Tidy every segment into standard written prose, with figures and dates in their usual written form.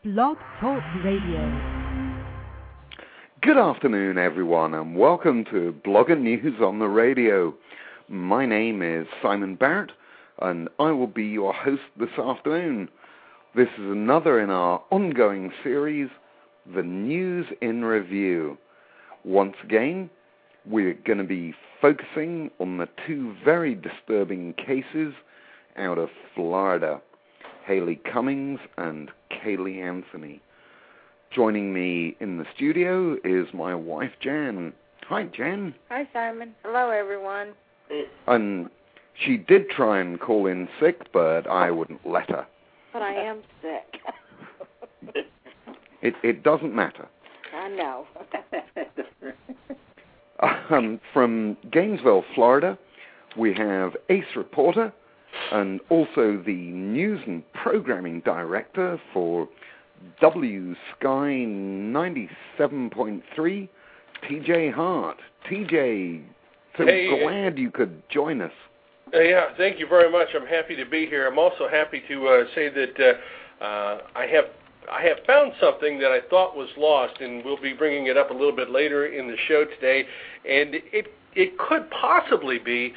Blog Talk Radio. Good afternoon, everyone, and welcome to Blogger News on the Radio. My name is Simon Barrett, and I will be your host this afternoon. This is another in our ongoing series, The News in Review. Once again, we're going to be focusing on the two very disturbing cases out of Florida, Haley Cummings and Caylee Anthony. Joining me in the studio is my wife, Jan. Hi, Jan. Hi, Simon. Hello, everyone. And she did try and call in sick, but I wouldn't let her. But I am sick. It doesn't matter. I know. From Gainesville, Florida, we have ace reporter and also the news and programming director for W Sky 97.3, TJ Hart. TJ, so glad you could join us. Yeah, thank you very much. I'm happy to be here. I'm also happy to say that I have found something that I thought was lost, and we'll be bringing it up a little bit later in the show today. And it could possibly be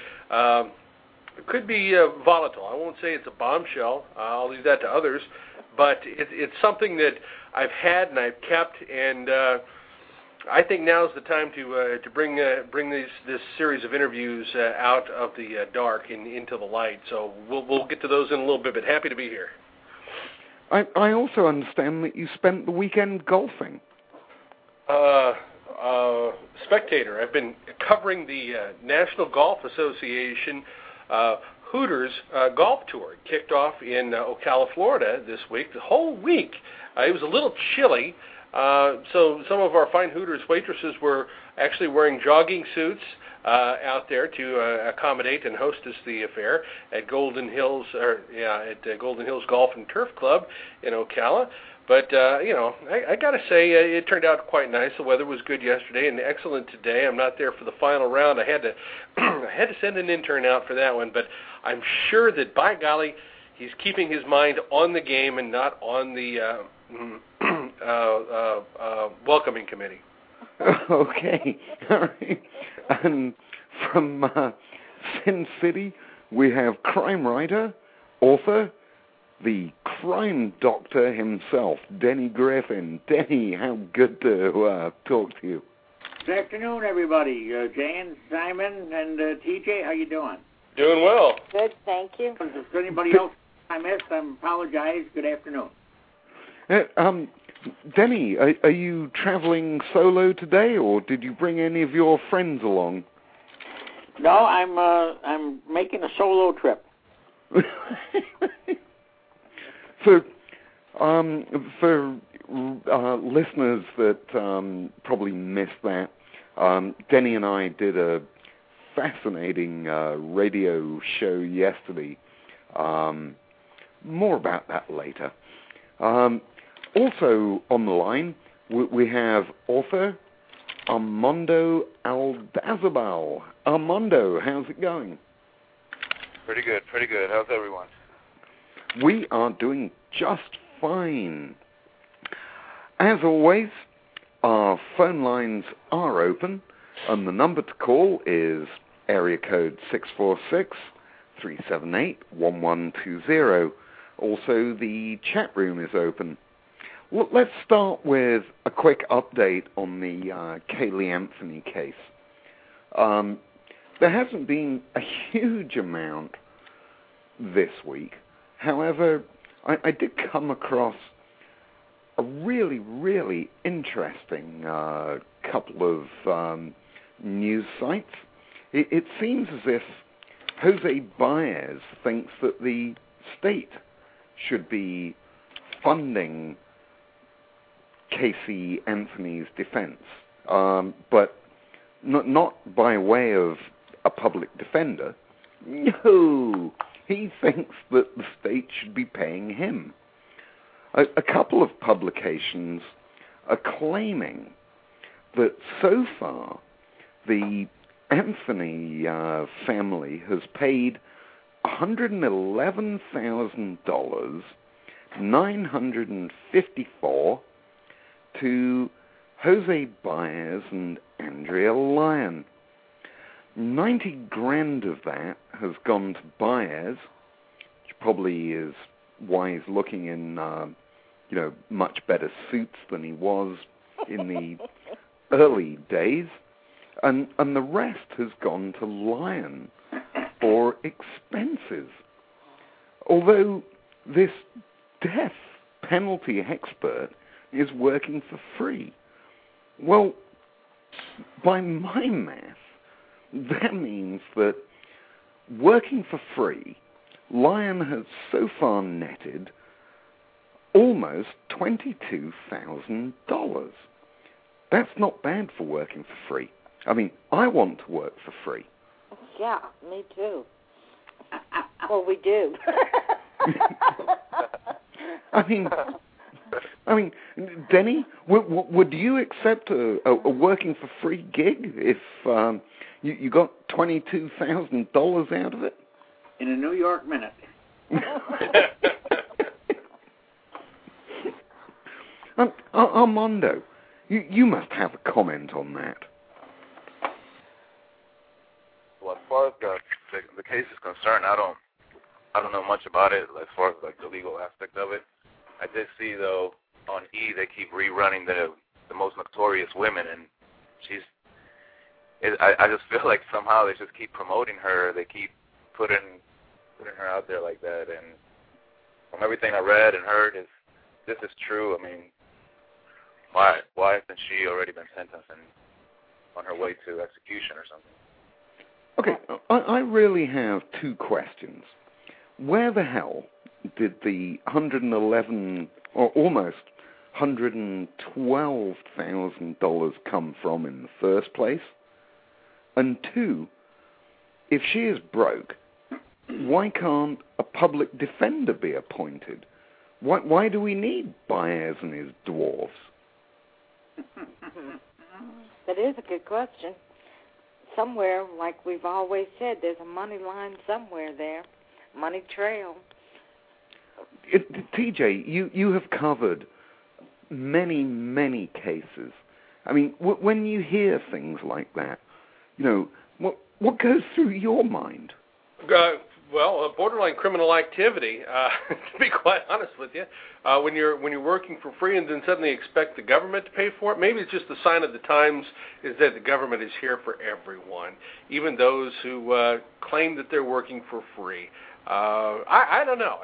volatile. I won't say it's a bombshell. I'll leave that to others. But it's something that I've had and I've kept, and I think now's the time to bring this series of interviews out of the dark and into the light. So we'll get to those in a little bit. But happy to be here. I also understand that you spent the weekend golfing. Spectator. I've been covering the National Golf Association Hooters golf tour. It kicked off in Ocala, Florida this week. The whole week. It was a little chilly, so some of our fine Hooters waitresses were actually wearing jogging suits out there to accommodate and hostess the affair at Golden Hills Golf and Turf Club in Ocala. But I got to say it turned out quite nice. The weather was good yesterday and excellent today. I'm not there for the final round. I had to send an intern out for that one, but I'm sure that by golly, he's keeping his mind on the game and not on the welcoming committee. Okay, all right. And from Sin City, we have crime writer, author, the crime doctor himself, Denny Griffin. Denny, how good to talk to you. Good afternoon, everybody. Jan, Simon, and TJ, how you doing? Doing well. Good, thank you. If there's anybody else I missed, I apologize. Good afternoon. Denny, are you traveling solo today, or did you bring any of your friends along? No, I'm making a solo trip. So, for listeners that probably missed that, Denny and I did a fascinating radio show yesterday. More about that later. Also on the line, we have author Armando Aldazabal. Armando, how's it going? Pretty good. How's everyone? We are doing just fine. As always, our phone lines are open, and the number to call is area code 646-378-1120. Also, the chat room is open. Well, let's start with a quick update on the Caylee Anthony case. There hasn't been a huge amount this week. However, I did come across a really, really interesting couple of news sites. It seems as if Jose Baez thinks that the state should be funding Caylee Anthony's defense, but not by way of a public defender. No, he thinks that the state should be paying him. A couple of publications are claiming that so far the Anthony family has paid $111,000 $954 to Jose Baez and Andrea Lyon. 90 grand of that has gone to Baez, which probably is why he's looking in, much better suits than he was in the early days. And the rest has gone to Lyon for expenses. Although this death penalty expert is working for free. Well, by my math, that means that working for free, Lyon has so far netted almost $22,000. That's not bad for working for free. I mean, I want to work for free. Yeah, me too. Well, we do. I mean, Denny, would you accept a working for free gig if you got $22,000 out of it? In a New York minute. Armando, you must have a comment on that. Well, as far as the case is concerned, I don't know much about it as far as like the legal aspect of it. I did see though on E they keep rerunning the most notorious women, and I just feel like somehow they just keep promoting her. They keep putting her out there like that, and from everything I read and heard, this is true. I mean, why hasn't she already been sentenced and on her way to execution or something? Okay, I really have two questions. Where the hell did the $111 or almost $112,000 come from in the first place? And two, if she is broke, why can't a public defender be appointed? Why do we need Baez and his dwarfs? That is a good question. Somewhere, like we've always said, there's a money line somewhere there, money trail. TJ, you have covered many, many cases. I mean, when you hear things like that, what goes through your mind? Borderline criminal activity. To be quite honest with you, when you're working for free and then suddenly expect the government to pay for it, maybe it's just a sign of the times is that the government is here for everyone, even those who claim that they're working for free. I don't know.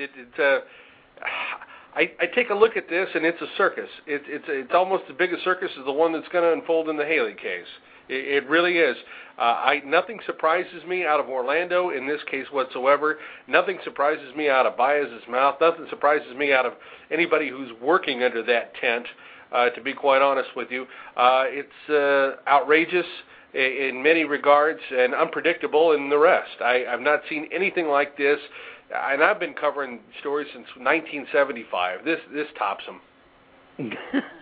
I take a look at this, and it's a circus. It's almost as big a circus as the one that's going to unfold in the Haley case. It really is. Nothing surprises me out of Orlando in this case whatsoever. Nothing surprises me out of Baez's mouth. Nothing surprises me out of anybody who's working under that tent, to be quite honest with you. It's outrageous in many regards and unpredictable in the rest. I've not seen anything like this, and I've been covering stories since 1975. This tops them.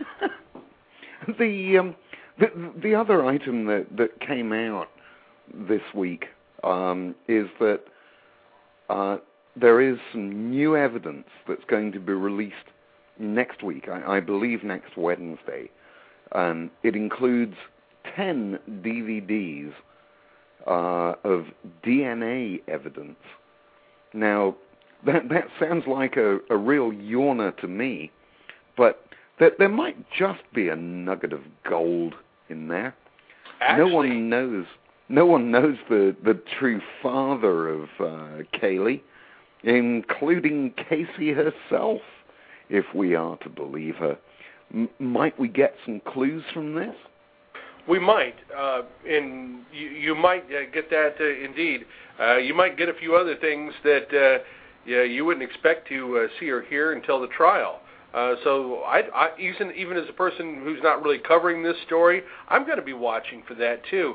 The other item that came out this week is that there is some new evidence that's going to be released next week, I believe next Wednesday. It includes 10 DVDs of DNA evidence. Now, that sounds like a real yawner to me, but there might just be a nugget of gold in there. Actually, no one knows the true father of Kaylee, including Casey herself, if we are to believe her. Might we get some clues from this? We might, and you might get that indeed. You might get a few other things that you wouldn't expect to see or hear until the trial. So I even as a person who's not really covering this story, I'm going to be watching for that too.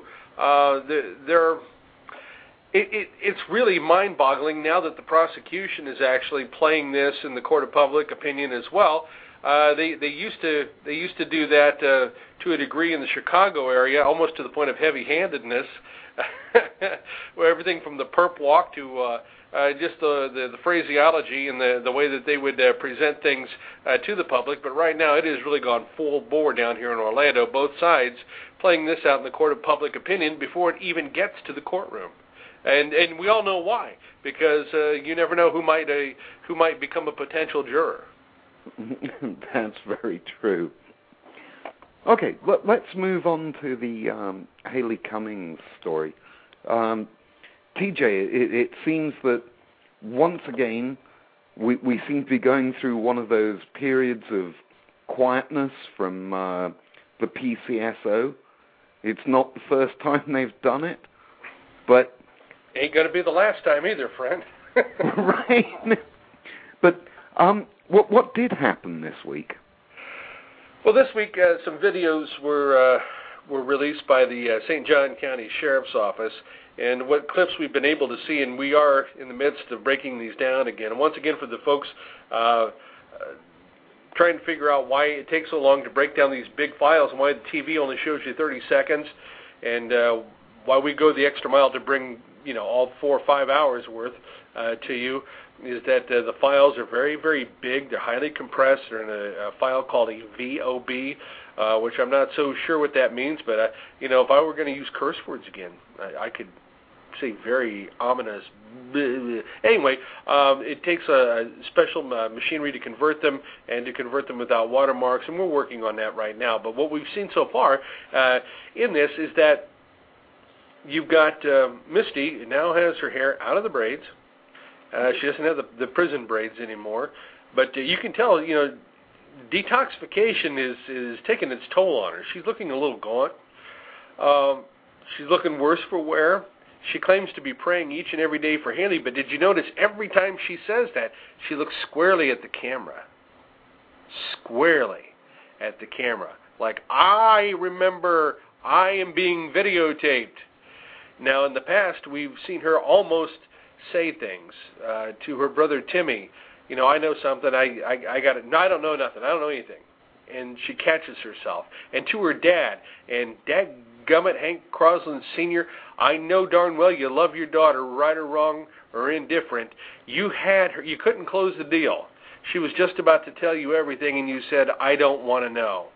It's really mind-boggling now that the prosecution is actually playing this in the court of public opinion as well. They used to do that to a degree in the Chicago area, almost to the point of heavy-handedness, where everything from the perp walk to just the phraseology and the way that they would present things to the public. But right now it has really gone full bore down here in Orlando, both sides playing this out in the court of public opinion before it even gets to the courtroom. And we all know why, because you never know who might become a potential juror. That's very true. Okay, let's move on to the Haley Cummings story. TJ, it seems that once again we seem to be going through one of those periods of quietness from the PCSO. It's not the first time they've done it, but... Ain't going to be the last time either, friend. Right. But what did happen this week? Well, this week some videos were released by the St. John County Sheriff's Office, and what clips we've been able to see, and we are in the midst of breaking these down again. And once again, for the folks trying to figure out why it takes so long to break down these big files and why the TV only shows you 30 seconds, and why we go the extra mile to bring all 4 or 5 hours worth to you, is that the files are very, very big. They're highly compressed. They're in a file called a VOB, which I'm not so sure what that means. But, if I were going to use curse words again, I could say very ominous. Anyway, it takes a special machinery to convert them and to convert them without watermarks, and we're working on that right now. But what we've seen so far in this is that you've got Misty now has her hair out of the braids. She doesn't have the prison braids anymore. But you can tell, detoxification is taking its toll on her. She's looking a little gaunt. She's looking worse for wear. She claims to be praying each and every day for Haley, but did you notice every time she says that, she looks squarely at the camera. Squarely at the camera. Like, I remember I am being videotaped. Now, in the past, we've seen her almost say things to her brother Timmy. I know something. I got it. No, I don't know nothing. I don't know anything. And she catches herself. And to her dad. And dadgummit, Hank Crosland Sr., I know darn well you love your daughter, right or wrong or indifferent. You had her. You couldn't close the deal. She was just about to tell you everything, and you said, I don't want to know.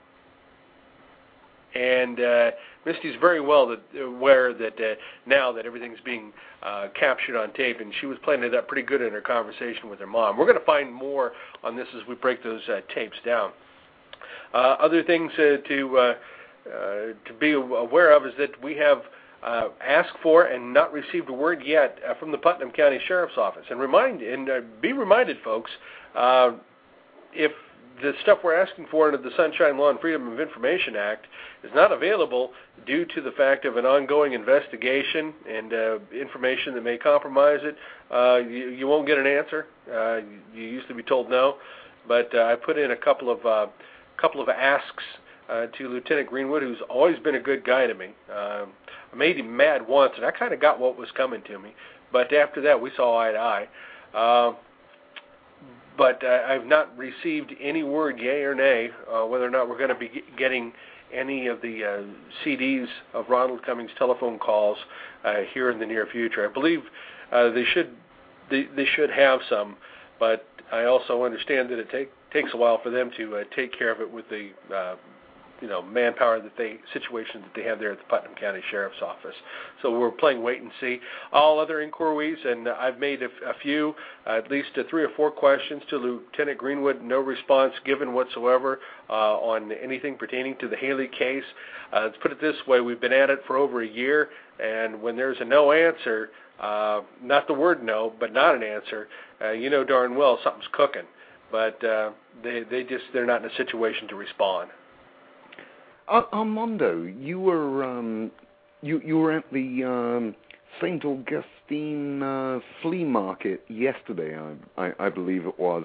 And Misty's very well aware that now that everything's being captured on tape, and she was playing it up pretty good in her conversation with her mom. We're going to find more on this as we break those tapes down. Other things to be aware of is that we have asked for and not received a word yet from the Putnam County Sheriff's Office. And be reminded, folks, if the stuff we're asking for under the Sunshine Law and Freedom of Information Act is not available due to the fact of an ongoing investigation and information that may compromise it, you won't get an answer. You used to be told no, but I put in a couple of asks to Lieutenant Greenwood, who's always been a good guy to me. I made him mad once, and I kind of got what was coming to me. But after that, we saw eye to eye. But I've not received any word, yay or nay, whether or not we're going to be getting any of the CDs of Ronald Cummings' telephone calls here in the near future. I believe they should have some, but I also understand that it takes a while for them to take care of it with the manpower situation that they have there at the Putnam County Sheriff's Office. So we're playing wait and see. All other inquiries, and I've made a few, at least 3 or 4 questions to Lieutenant Greenwood. No response given whatsoever on anything pertaining to the Haley case. Let's put it this way: we've been at it for over a year, and when there's a no answer, not the word no, but not an answer, you know darn well something's cooking. But they're not in a situation to respond. Armando, you were at the St. Augustine flea market yesterday, I believe it was.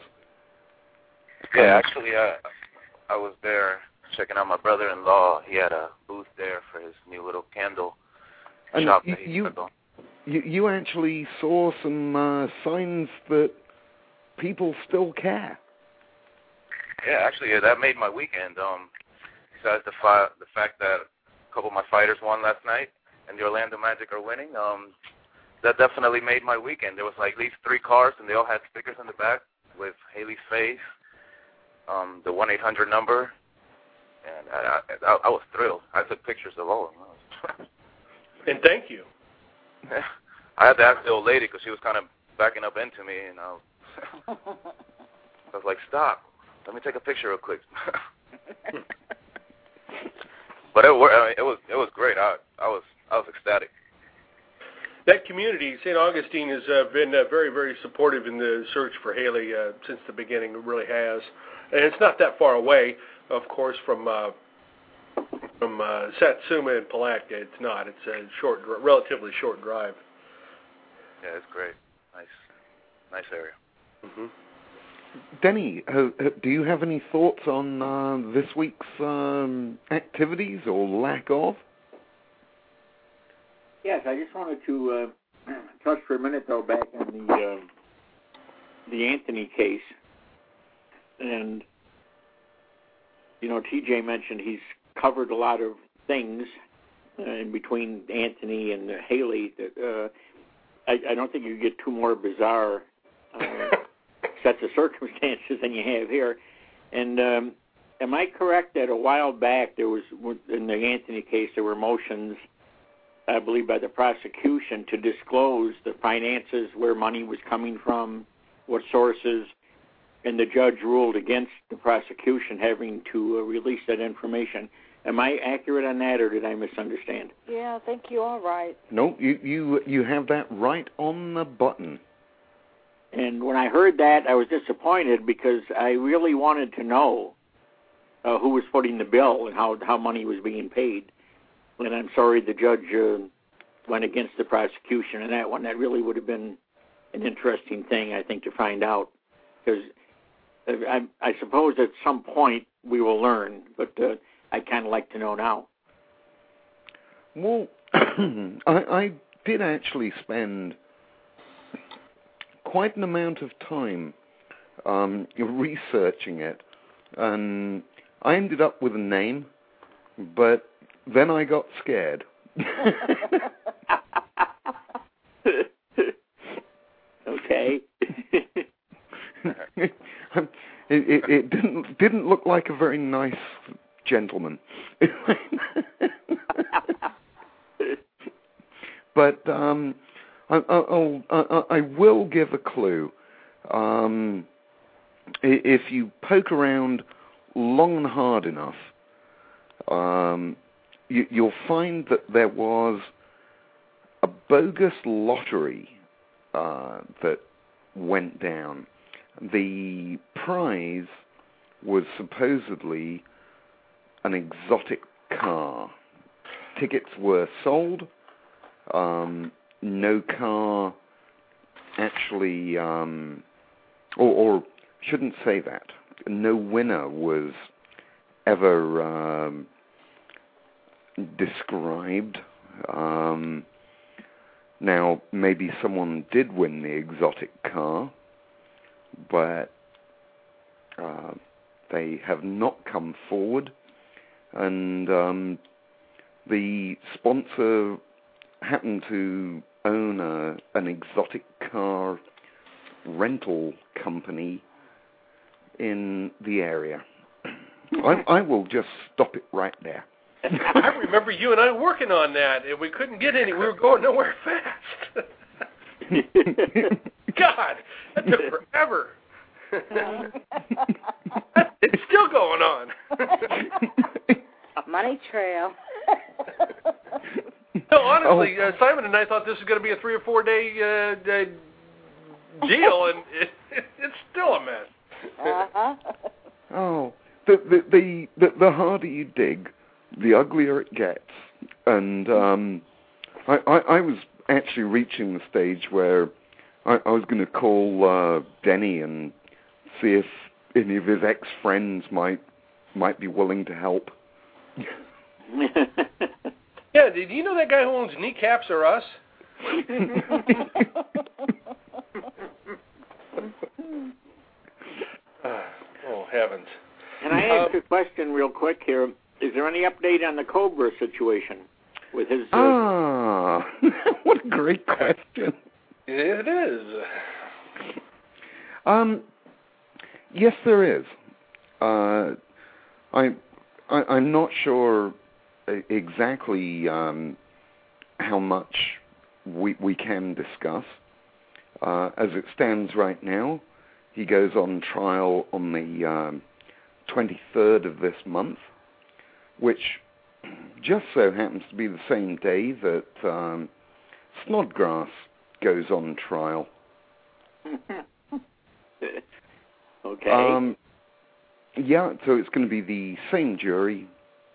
Yeah, actually, I was there checking out my brother-in-law. He had a booth there for his new little candle shop that he's got. You actually saw some signs that people still care. Yeah, actually, that made my weekend. Besides the fact that a couple of my fighters won last night and the Orlando Magic are winning, that definitely made my weekend. There was like at least 3 cars, and they all had stickers on the back with Haley's face, the 1-800 number, and I was thrilled. I took pictures of all of them. And thank you. I had to ask the old lady because she was kind of backing up into me, and I was like, "Stop! Let me take a picture real quick." But it was great. I was ecstatic. That community, St. Augustine, has been very, very supportive in the search for Haley since the beginning. It really has, and it's not that far away, of course, from Satsuma and Palatka. It's not. It's a relatively short drive. Yeah, it's great. Nice area. Mm-hmm. Denny, do you have any thoughts on this week's activities or lack of? Yes, I just wanted to touch for a minute, though, back on the Anthony case. And, you know, TJ mentioned he's covered a lot of things in between Anthony and Haley. That I don't think you get two more bizarre sets of circumstances than you have here. And am I correct that a while back there was, in the Anthony case, there were motions, I believe, by the prosecution to disclose the finances, where money was coming from, what sources, and the judge ruled against the prosecution having to release that information. Am I accurate on that, or did I misunderstand? Yeah, I think you are right. No, you have that right on the button. And when I heard that, I was disappointed because I really wanted to know who was footing the bill and how money was being paid. And I'm sorry the judge went against the prosecution in that one. That really would have been an interesting thing, I think, to find out. Because I suppose at some point we will learn, but I'd kind of like to know now. Well, I did actually spend quite an amount of time researching it, and I ended up with a name, but then I got scared. Okay. It didn't look like a very nice gentleman. But I will give a clue. If you poke around long and hard enough, you'll find that there was a bogus lottery that went down. The prize was supposedly an exotic car. Tickets were sold. No car actually, or shouldn't say that. No winner was ever described. Now, maybe someone did win the exotic car, but they have not come forward. And the sponsor happened to own an exotic car rental company in the area. I will just stop it right there. I remember you and I working on that, and we couldn't get any. We were going nowhere fast. God, that took forever. It's still going on. Money trail. No, honestly, Simon and I thought this was going to be a 3 or 4 day deal, and it's still a mess. Uh-huh. Oh, the harder you dig, the uglier it gets. And I was actually reaching the stage where I was going to call Denny and see if any of his ex-friends might be willing to help. Yeah, did you know that guy who owns Kneecaps Are Us? Oh, heavens. Can I ask a question real quick here? Is there any update on the Cobra situation? with his? What a great question. It is. Yes, there is. I'm not sure exactly how much we can discuss. As it stands right now, he goes on trial on the 23rd of this month, which just so happens to be the same day that Snodgrass goes on trial. Okay. Yeah, so it's going to be the same jury.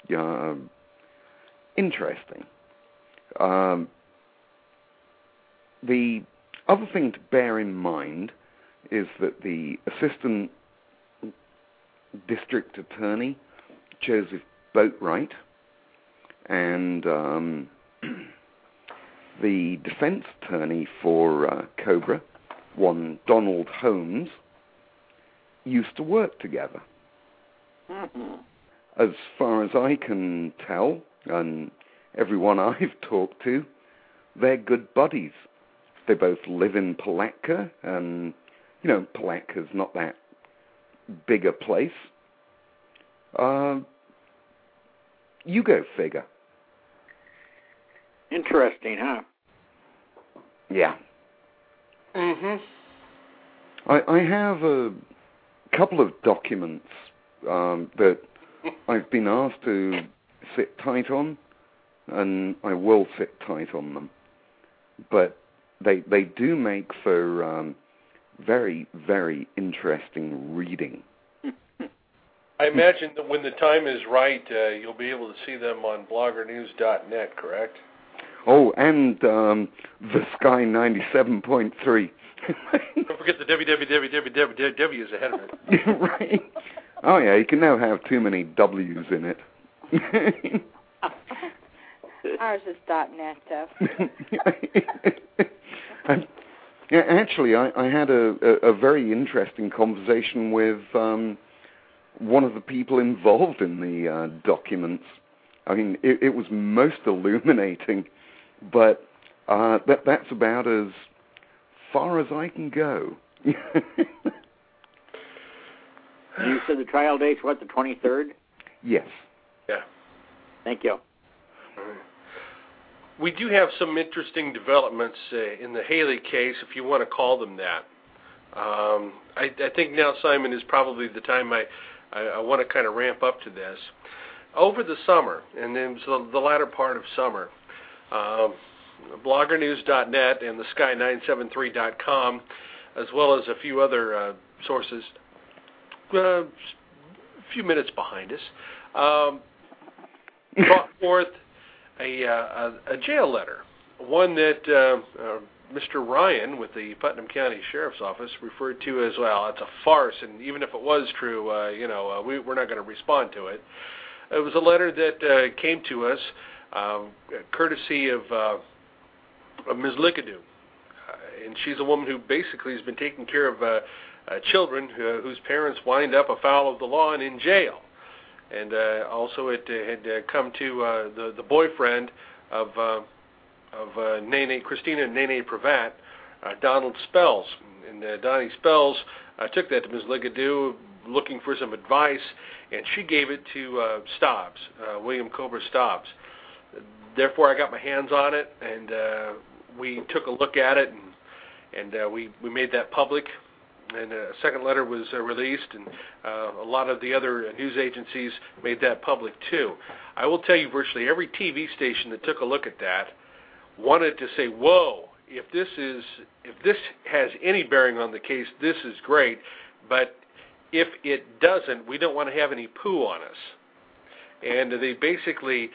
Interesting. The other thing to bear in mind is that the assistant district attorney, Joseph Boatwright, and the defense attorney for Cobra, one Donald Holmes, used to work together. As far as I can tell, and everyone I've talked to, they're good buddies. They both live in Palatka, and, Palatka's not that big a place. You go figure. Interesting, huh? Yeah. Mm-hmm. I have a couple of documents that I've been asked to sit tight on, and I will sit tight on them. But they do make for very, very interesting reading. I imagine that when the time is right, you'll be able to see them on bloggernews.net, correct? Oh, and the Sky 97.3. Don't forget the www is ahead of it. Right. Oh, yeah, you can never have too many W's in it. Ours is .net, though. Actually, I had a very interesting conversation with one of the people involved in the documents. I mean, it was most illuminating, but that's about as far as I can go. You said the trial date's what, the 23rd? Yes. Yeah. Thank you. We do have some interesting developments in the Haley case, if you want to call them that. I think now, Simon, is probably the time I want to kind of ramp up to this. Over the summer, and then the latter part of summer, bloggernews.net and the sky973.com, as well as a few other sources, a few minutes behind us, brought forth a jail letter, one that Mr. Ryan with the Putnam County Sheriff's Office referred to as, well, it's a farce, and even if it was true, we're not going to respond to it. It was a letter that came to us courtesy of Ms. Lickadoo, and she's a woman who basically has been taking care of children whose parents wind up afoul of the law and in jail. And also it had come to the boyfriend of Christina Nene Pravat, Donald Spells. And Donnie Spells took that to Ms. Lickadoo looking for some advice, and she gave it to Stobbs, William Cobra Stobbs. Therefore, I got my hands on it, and we took a look at it, and we made that public. And a second letter was released, and a lot of the other news agencies made that public too. I will tell you, virtually every TV station that took a look at that wanted to say, "Whoa! If this has any bearing on the case, this is great. But if it doesn't, we don't want to have any poo on us." And they basically,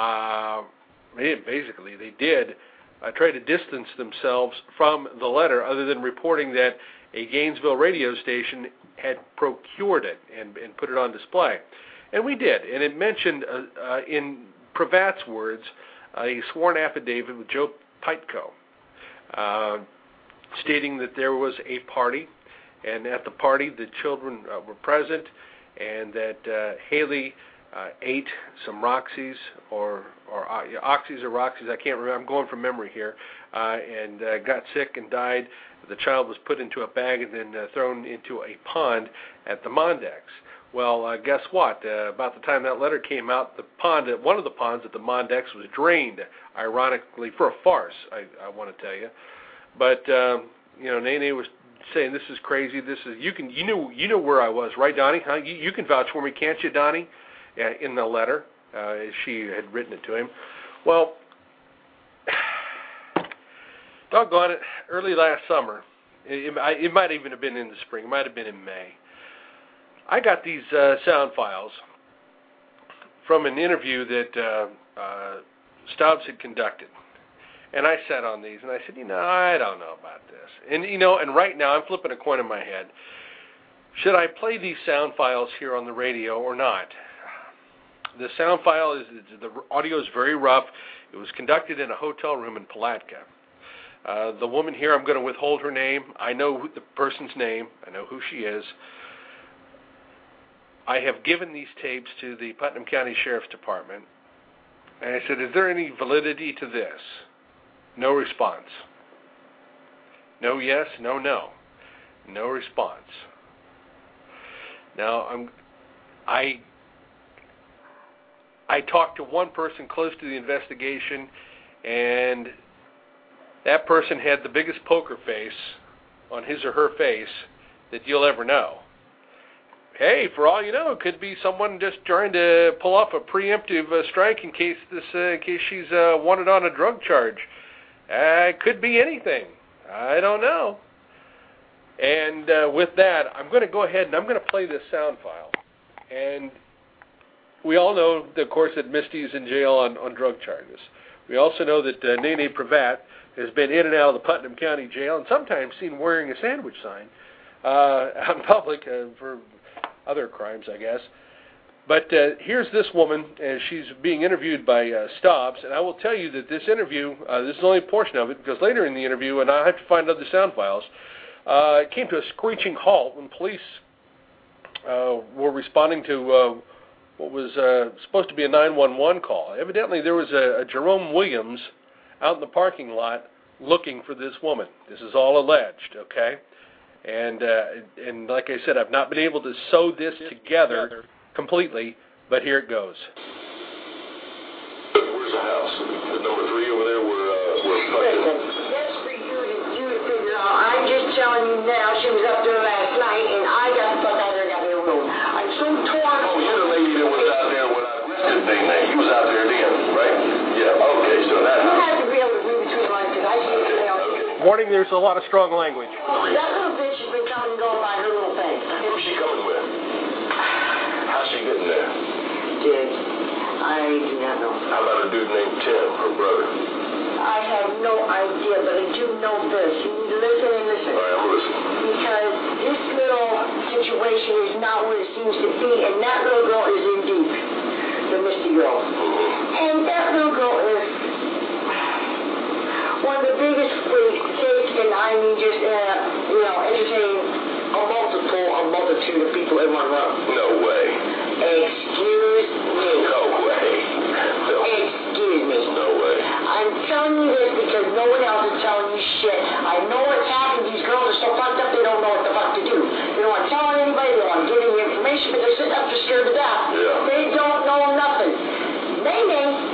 they did try to distance themselves from the letter, other than reporting that a Gainesville radio station had procured it and put it on display. And we did. And it mentioned, in Pravat's words, a sworn affidavit with Joe Pitko, stating that there was a party, and at the party the children were present, and that Haley ate some Roxy's or Oxys or Roxy's, I can't remember, I'm going from memory here, and got sick and died. The child was put into a bag and then thrown into a pond at the Mondex. Well, guess what? About the time that letter came out, one of the ponds at the Mondex was drained, ironically, for a farce, I want to tell you. But, Nene was saying, this is crazy, you know where I was, right, Donnie? Huh? You can vouch for me, can't you, Donnie? In the letter, she had written it to him. Well, doggone it, early last summer, it might even have been in the spring, it might have been in May, I got these sound files from an interview that Stubbs had conducted. And I sat on these, and I said, I don't know about this. And right now I'm flipping a coin in my head. Should I play these sound files here on the radio or not? The sound file, the audio is very rough. It was conducted in a hotel room in Palatka. The woman here, I'm going to withhold her name. I know the person's name. I know who she is. I have given these tapes to the Putnam County Sheriff's Department, and I said, is there any validity to this? No response. No yes, no no. No response. Now, I talked to one person close to the investigation, and that person had the biggest poker face on his or her face that you'll ever know. Hey, for all you know, it could be someone just trying to pull off a preemptive strike in case she's wanted on a drug charge. It could be anything. I don't know. And with that, I'm going to go ahead and I'm going to play this sound file. And we all know, of course, that Misty is in jail on drug charges. We also know that Nene Pravat has been in and out of the Putnam County Jail and sometimes seen wearing a sandwich sign out in public for other crimes, I guess. But here's this woman, and she's being interviewed by Stubbs, and I will tell you that this interview, this is only a portion of it, because later in the interview, and I have to find other sound files, it came to a screeching halt when police were responding to what was supposed to be a 911 call. Evidently, there was a Jerome Williams out in the parking lot looking for this woman. This is all alleged, okay? And like I said, I've not been able to sew this together completely, but here it goes. Where's the house? The number 3 over there where Listen, that's for you to figure out. I'm just telling you now, she was up there last night, and I got the fuck out there and got me a room. I'm so torn. Oh, you're the lady that was out there when I arrested Big Nate. You was out there then, right? Yeah, okay, so that... You have to be able to read between the lines, because I see it now. Warning, there's a lot of strong language. That little bitch has been coming and going by her little thing. Who's she coming with? How's she getting there? Dude, I do not know. How about a dude named Tim, her brother? I have no idea, but I do know this. You need to listen and listen. All right, I'm listening. Because this little situation is not what it seems to be, and that little girl is in deep. The Misty girl. Mm-hmm. And that little girl is one of the biggest freaks, and I mean just, entertain a multitude of people in one room. No way. Excuse me. No way. No. Excuse me. No way. I'm telling you this because no one else is telling you shit. I know what's happened. These girls are so fucked up they don't know what the fuck to do. They don't want to tell anybody. They don't want to give any information, but they're sitting up there scared to death. Yeah. They don't know nothing. Maybe.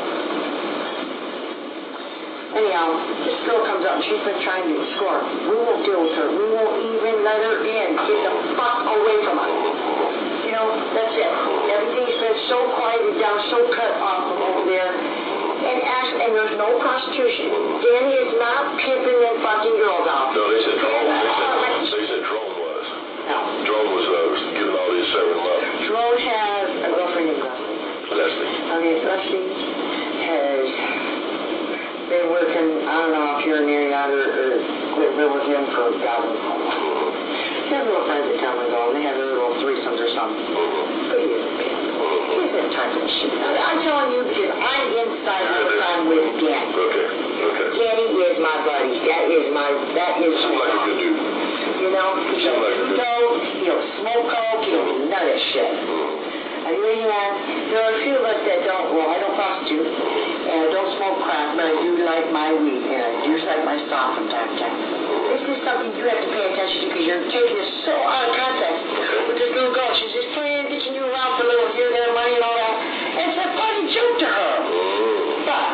Anyhow, this girl comes up and she's been trying to escort. We won't deal with her. We won't even let her in. Get the fuck away from us. You know, that's it. Everything's been so quieted down, so cut off from over there. And there's no prostitution. Danny is not pimping them fucking girls out. No, they said Drone. They said Drone was. No. Drone was giving all these serving them up. Drone has a girlfriend named Leslie. Leslie. Okay, Leslie has been working, I don't know if you're near yet or been with him for God knows. They have little friends that come and go, and they have their little threesomes or something. But he isn't pimp. He isn't time for this shit. I'm telling you because I'm inside all the time with Danny. Okay. Danny is my buddy. That is Seems like a good dude. You know, he'll smoke coke, he'll do none of that shit. And you hand. There are a few of us that don't, well, I don't prostitute, and I don't smoke crack, but I do like my weed, and I do like my stock from time to time. This is something you have to pay attention to because you're taking this so out of context with this little girl. She's just playing, bitching you around for a little here, there, money, and all that. And it's a funny joke to her. But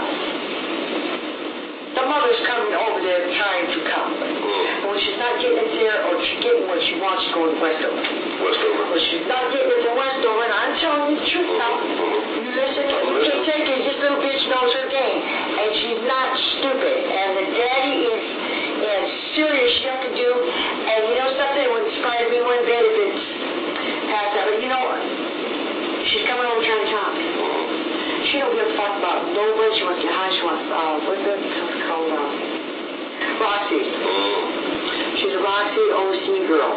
the mother's coming over there trying to come. And when she's not getting it there, or she's getting what she wants, she's going to Westover. Westover. When she's not getting it from Westover, and I'm telling you the truth now, you listen, you can't take it, this little bitch knows her game. And she's not stupid. And the daddy is serious enough to do. And you know something, it would inspire me one bit if it's past that. But you know, she's coming over trying to talk. She don't give a fuck about nobody. She wants to get high. She wants, what's it called? Roxy. She's a Roxy OC girl.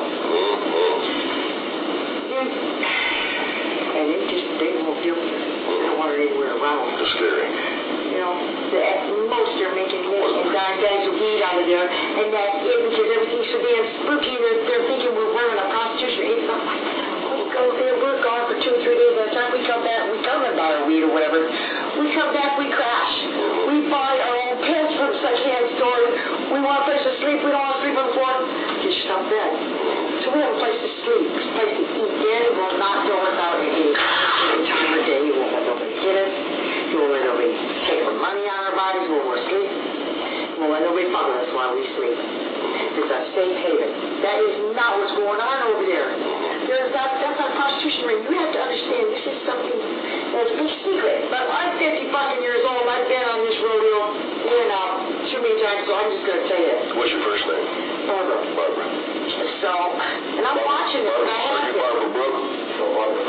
And they won't feel it. They don't want her anywhere around. It's scary. You know, at most they're making more and dying bags of weed out of there, and that's it because everything's so damn spooky. They're thinking we're running a prostitution. It's not like we go there, we're gone for 2 or 3 days. By the time we come back, we come and buy our weed or whatever. We come back, we crash. We buy our own pants from secondhand stores. We want a place to sleep. We don't want to sleep on the floor. Get yourself bed. So we have a place to sleep, a place to eat. Daddy will not go without any time of day. He won't let nobody hit us. He won't let nobody take our money out of our bodies when we're asleep. He won't let nobody bother us while we sleep. It's a safe haven. That is not what's going on over there. That's not prostitution ring. You have to understand this is something that's a big secret. But I'm 50 fucking years old. I've been on this rodeo in and out too many times, so I'm just going to tell you. What's your first name? Barbara. Barbara. So, and I'm watching it. Barbara. Are you Barbara Brooke? No.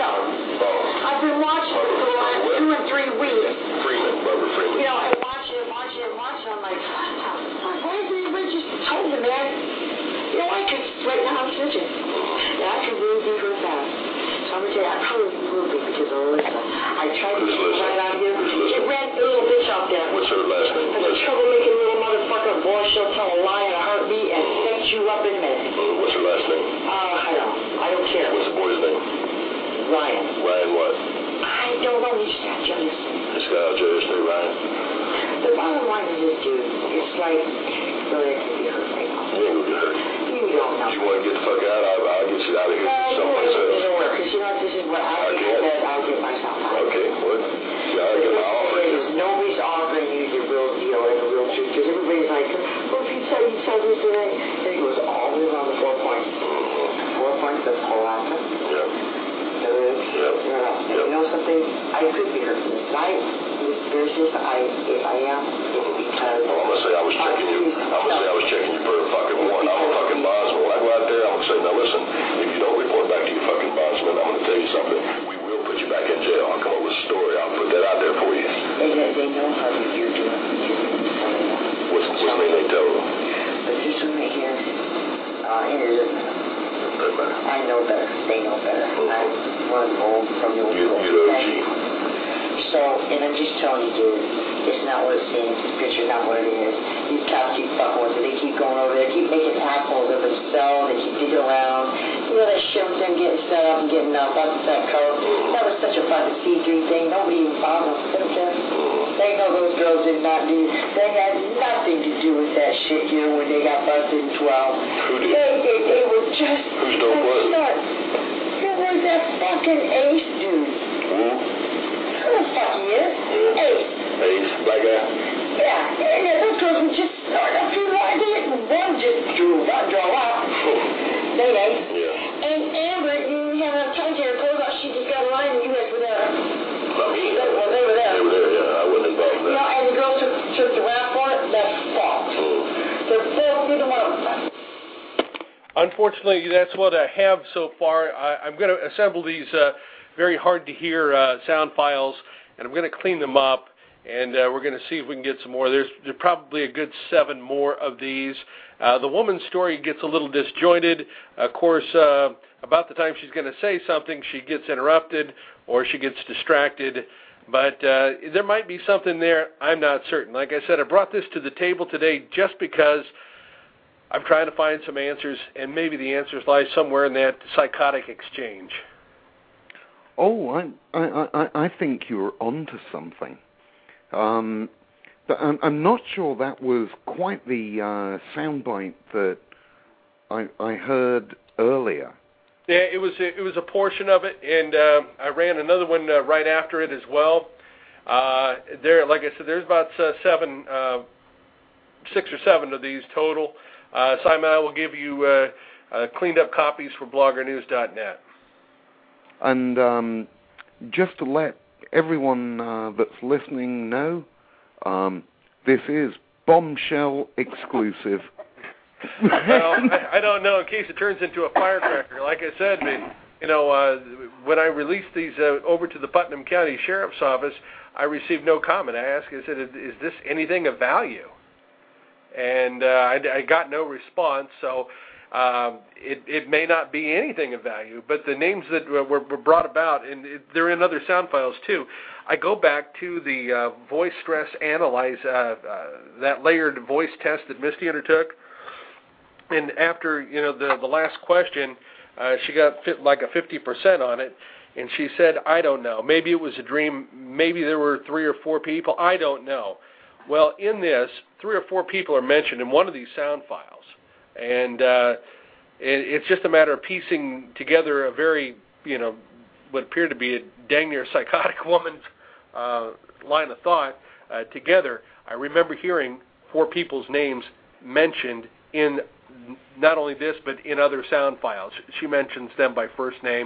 I've been watching it for the last 2 or 3 weeks. Freeman. Barbara Freeman. You know, and watching. I'm like, why is anybody just told me, man? You know, right now I'm snitching. And I can really be real fast. So I'm going to tell you, I probably will be because of Alyssa. I tried to get right out here. She ran a little bitch out there. What's her last name? And a troublemaking little motherfucker, boy, she'll tell a lie in a heartbeat and set you up in a minute. What's her last name? I don't care. What's the boy's name? Ryan. Ryan what? I don't know. He's got jealous. This guy out there, say Ryan. The bottom line is this, dude. It's like, so it can be hurt right now. You ain't gonna get hurt. You don't know. You want to get the fuck out? I'll get you out of here. Someplace else. It doesn't work, because you know, this is what I said I'll get myself out. Okay, what? Yeah, I'll get my offer. Nobody's offering you the real deal and the real truth, because everybody's like, well, if you tell this today, and it goes all the way around the 4 points. 4 points, that's Palaca. Yeah. You know something? I could be hurt inside. If I am, it's because... Well, I'm going to say I was checking you. For a fucking warrant. I'm a fucking bondsman. When I go out there, I'm going to say, now listen, if you don't report back to your fucking bondsman, I'm going to tell you something. We will put you back in jail. I'll come up with a story. I'll put that out there for you. They know how you're doing. What's the name they tell them? But this one right here, I know better. They know better. I'm one old from the old school. You're the OG. So, and I'm just telling you, dude, it's not what it seems. This picture's not what it is. These cops keep fucking with it. They keep going over there, keep making assholes of themselves. They keep digging around. You know that shit with them getting set up and getting up off that coat. That was such a fucking C3 thing. Nobody even bothered them. They don't care. They know those girls did not do. They had nothing to do with that shit here when they got busted in 12. Who did? They were just. Whose dope was it? It was that fucking Ace dude. Who? Who the fuck he is? Ace. Ace, black guy? Yeah, those girls were just starting up through like this. One just drew a lot. They ain't. Yeah. And Amber, you have enough time to her clothes out. She just got a line and you guys were there. Not me. Well, they were there. They were there, yeah. I wasn't involved in that. You know, and the girls took the rap for it. That's fault. They're both, neither one of them. Unfortunately, that's what I have so far. I'm going to assemble these very hard-to-hear sound files, and I'm going to clean them up, and we're going to see if we can get some more. There's probably a good 7 more of these. The woman's story gets a little disjointed. Of course, about the time she's going to say something, she gets interrupted or she gets distracted. But there might be something there. I'm not certain. Like I said, I brought this to the table today just because I'm trying to find some answers, and maybe the answers lie somewhere in that psychotic exchange. Oh, I think you're onto something. But I'm not sure that was quite the soundbite that I heard earlier. Yeah, it was a portion of it, and I ran another one right after it as well. There, like I said, there's about 6 or 7 of these total. Simon, I will give you cleaned up copies for bloggernews.net. And just to let everyone that's listening know, this is bombshell exclusive. Well, I don't know, in case it turns into a firecracker. Like I said, when I released these over to the Putnam County Sheriff's Office, I received no comment. I said, is this anything of value? And I got no response, so it may not be anything of value. But the names that were brought about, and they're in other sound files too. I go back to the voice stress analyze, that layered voice test that Misty undertook. And after, the last question, she got like a 50% on it, and she said, I don't know. Maybe it was a dream. Maybe there were 3 or 4 people. I don't know. Well, in this, 3 or 4 people are mentioned in one of these sound files. And it's just a matter of piecing together a very, what appeared to be a dang near psychotic woman's line of thought together. I remember hearing 4 people's names mentioned in not only this, but in other sound files. She mentions them by first name.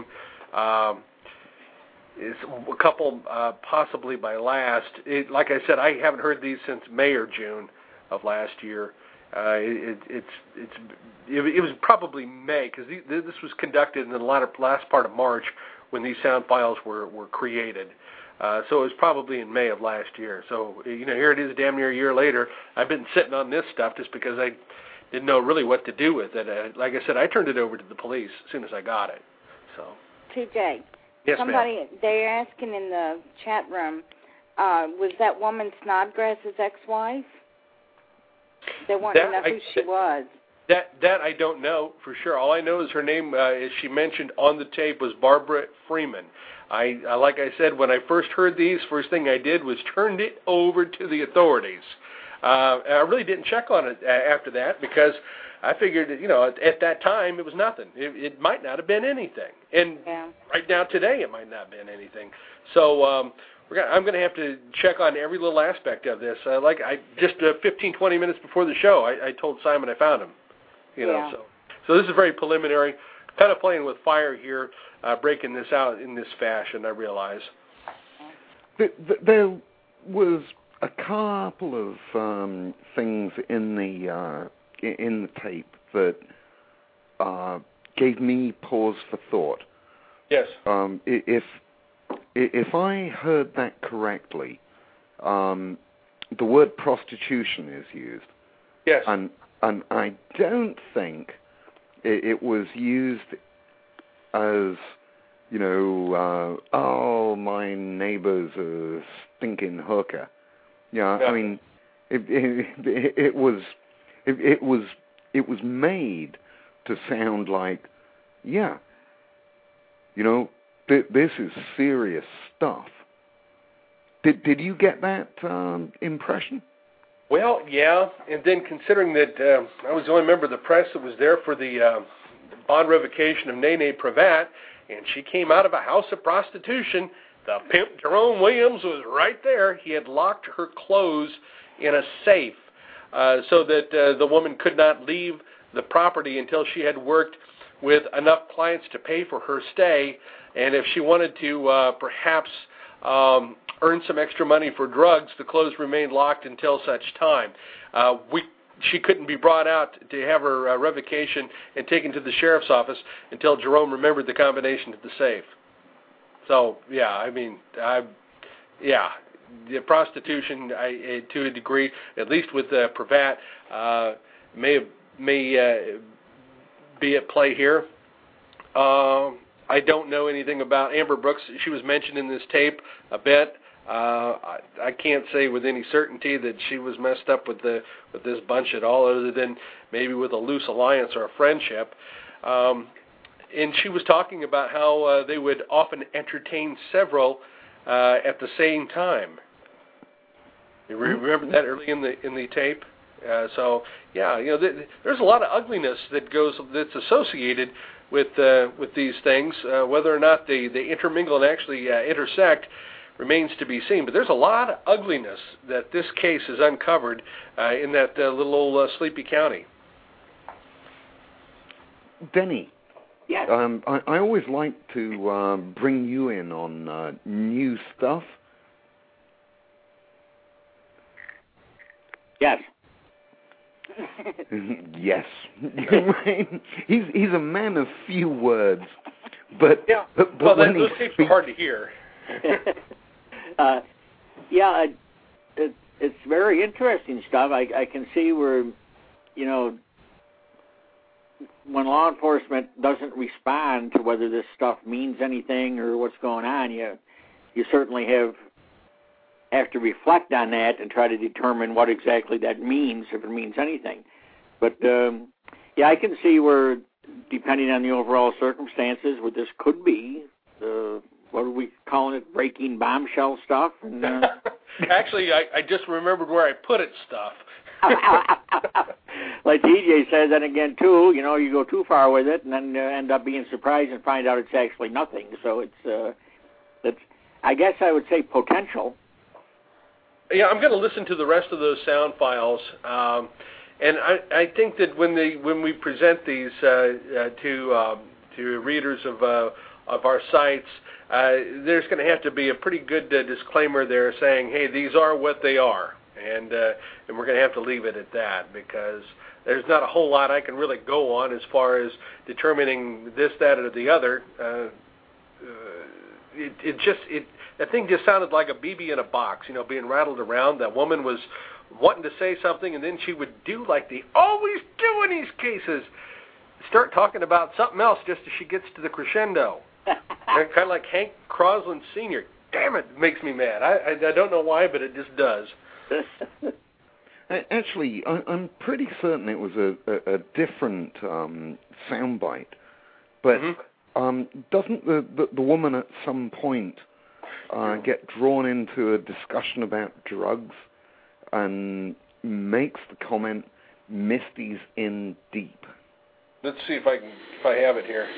It's a couple possibly by last. Like I said, I haven't heard these since May or June of last year. It was probably May, because this was conducted in the last part of March when these sound files were created. So it was probably in May of last year. So, here it is damn near a year later. I've been sitting on this stuff just because I didn't know really what to do with it. Like I said, I turned it over to the police as soon as I got it. So. TJ. Yes, ma'am. They're asking in the chat room, was that woman Snodgrass's ex-wife? They want to know who she was. That I don't know for sure. All I know is her name, as she mentioned on the tape, was Barbara Freeman. Like I said, when I first heard these, first thing I did was turned it over to the authorities. I really didn't check on it after that because I figured that, at that time it was nothing. It might not have been anything. And right now today it might not have been anything. So I'm going to have to check on every little aspect of this. Just 15, 20 minutes before the show, I told Simon I found him. So this is very preliminary, kind of playing with fire here, breaking this out in this fashion, I realize. There was a couple of things in the tape that gave me pause for thought. Yes. If I heard that correctly, the word prostitution is used. Yes. And I don't think it was used as, oh, my neighbor's a stinking hooker. Yeah, I mean, it was made to sound like, this is serious stuff. Did you get that impression? Well, yeah, and then considering that I was the only member of the press that was there for the bond revocation of Nene Pravat, and she came out of a house of prostitution, the pimp Jerome Williams was right there. He had locked her clothes in a safe so that the woman could not leave the property until she had worked with enough clients to pay for her stay, and if she wanted to perhaps earn some extra money for drugs, the clothes remained locked until such time. She couldn't be brought out to have her revocation and taken to the sheriff's office until Jerome remembered the combination to the safe. So, the prostitution, to a degree, at least with Pravat, may be at play here. I don't know anything about Amber Brooks. She was mentioned in this tape a bit. I can't say with any certainty that she was messed up with this bunch at all, other than maybe with a loose alliance or a friendship. and she was talking about how they would often entertain several at the same time. You remember that early in the tape? So yeah, there's a lot of ugliness that's associated with these things. Whether or not they intermingle and actually intersect remains to be seen. But there's a lot of ugliness that this case has uncovered in that little old Sleepy County. Denny. Yes. I always like to bring you in on new stuff. Yes. Yes. He's a man of few words, but yeah. But well, when those tapes are hard to hear. Yeah, it's very interesting stuff. I can see where, when law enforcement doesn't respond to whether this stuff means anything or what's going on, you certainly have to reflect on that and try to determine what exactly that means, if it means anything. But, I can see where, depending on the overall circumstances, what this could be, what are we calling it, breaking bombshell stuff? And, actually, I just remembered where I put it stuff. Like TJ says, and again, too, you go too far with it and then end up being surprised and find out it's actually nothing. So it's I guess I would say potential. Yeah, I'm going to listen to the rest of those sound files, and I think that when we present these to readers of our sites, there's going to have to be a pretty good disclaimer there saying, hey, these are what they are, and we're going to have to leave it at that, because there's not a whole lot I can really go on as far as determining this, that, or the other. That thing just sounded like a BB in a box, being rattled around. That woman was wanting to say something, and then she would do like they always do in these cases, start talking about something else just as she gets to the crescendo. Kind of like Hank Crosland Sr. Damn it, makes me mad. I don't know why, but it just does. Actually, I'm pretty certain it was a different soundbite, but doesn't the woman at some point get drawn into a discussion about drugs and makes the comment, "Misty's in deep"? Let's see if I have it here.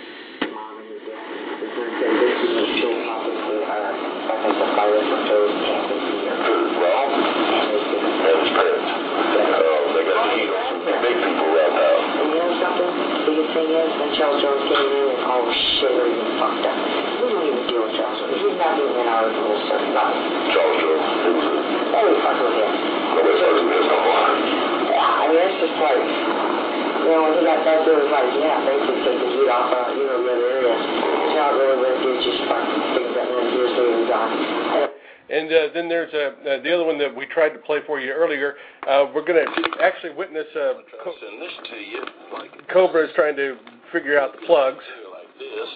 They got the heat on some big people right now. And you know something? The biggest thing is when Charles Jones came in and all the shit was even fucked up. We don't even deal with Charles Jones. He's not even in our rules, so nothing. Charles Jones, who was it? Oh, we fuck with him. Nobody fucks with him no more. Yeah, I mean, it's just like, when he got that there, it was like, yeah, basically take the heat off, the other areas. It's not really what it is, just fucking things that man do, so he was on. And then there's the other one that we tried to play for you earlier. We're going to actually witness send this to you. Cobra is trying to figure out the plugs. Like this.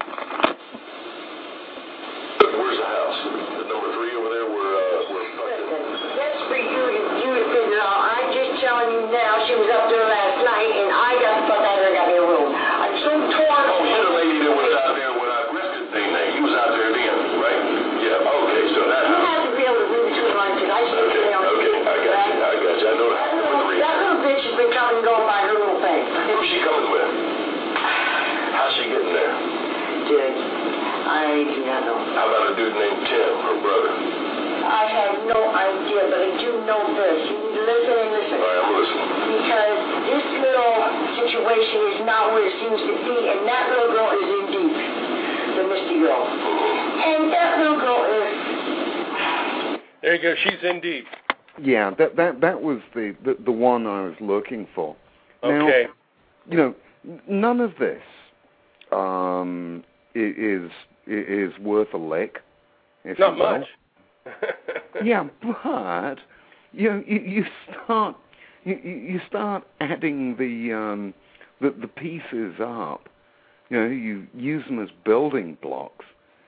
Where's the house? The number 3 over there where That's for you to figure out. I'm just telling you now, she was up there last night, and I got the fuck out of there and got me a room. I'm so torn. Oh, you're the lady that was out there when I arrested thing. You was out there then, right? Yeah, okay, so that you have to be able to read between the lines, because I see okay, I got you. I know that. That little bitch has been coming and going by her little thing. Who's she coming with? How's she getting there? Dude, I do not know. How about a dude named Tim, her brother? I have no idea, but I do know this. You need to listen and listen. All right, I'm listening. Because this little situation is not where it seems to be, and that little girl is in deep. The Misty girl. And that little girl is... There you go. She's in deep. Yeah, that was the one I was looking for. Okay. Now, none of this is worth a lick. Not much. Yeah, but you start adding the pieces up. You use them as building blocks.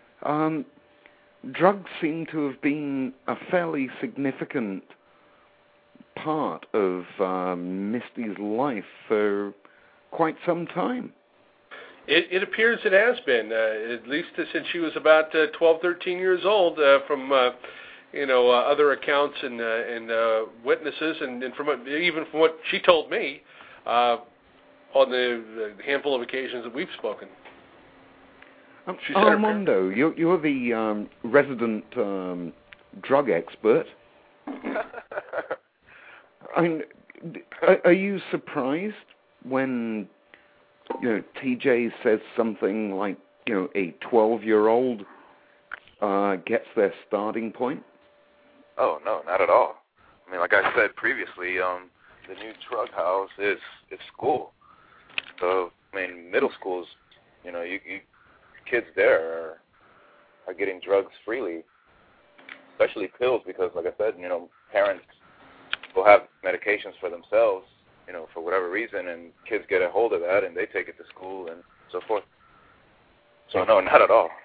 Drugs seem to have been a fairly significant part of Misty's life for quite some time. It appears it has been, at least since she was about 12, 13 years old, from other accounts and witnesses, and even from what she told me on the handful of occasions that we've spoken. Armando, you're the resident drug expert. I mean, are you surprised when TJ says something like a 12-year-old gets their starting point? Oh no, not at all. I mean, like I said previously, the new drug house is school. So I mean, middle schools, you kids there are getting drugs freely, especially pills, because like I said, parents will have medications for themselves, for whatever reason, and kids get a hold of that and they take it to school and so forth. So no, not at all.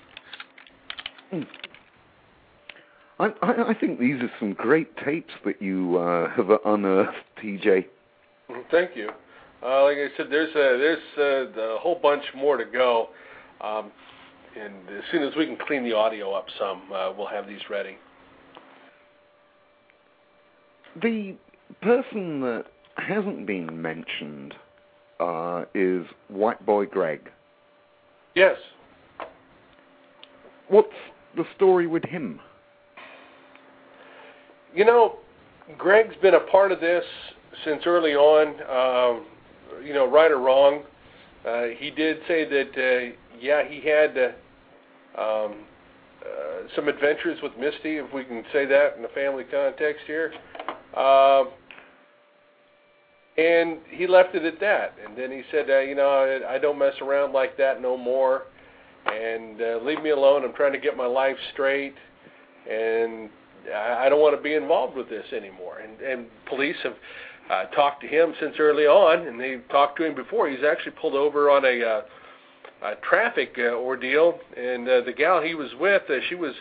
I think these are some great tapes that you have unearthed, TJ. Thank you. Like I said, there's a whole bunch more to go, and as soon as we can clean the audio up some, we'll have these ready. The person that hasn't been mentioned is White Boy Greg. Yes. What's the story with him? Greg's been a part of this since early on, right or wrong. He did say that, he had some adventures with Misty, if we can say that in a family context here. And he left it at that. And then he said, I don't mess around like that no more. And leave me alone. I'm trying to get my life straight. And I don't want to be involved with this anymore. And police have talked to him since early on, and they've talked to him before. He's actually pulled over on a traffic ordeal, and the gal he was with, she was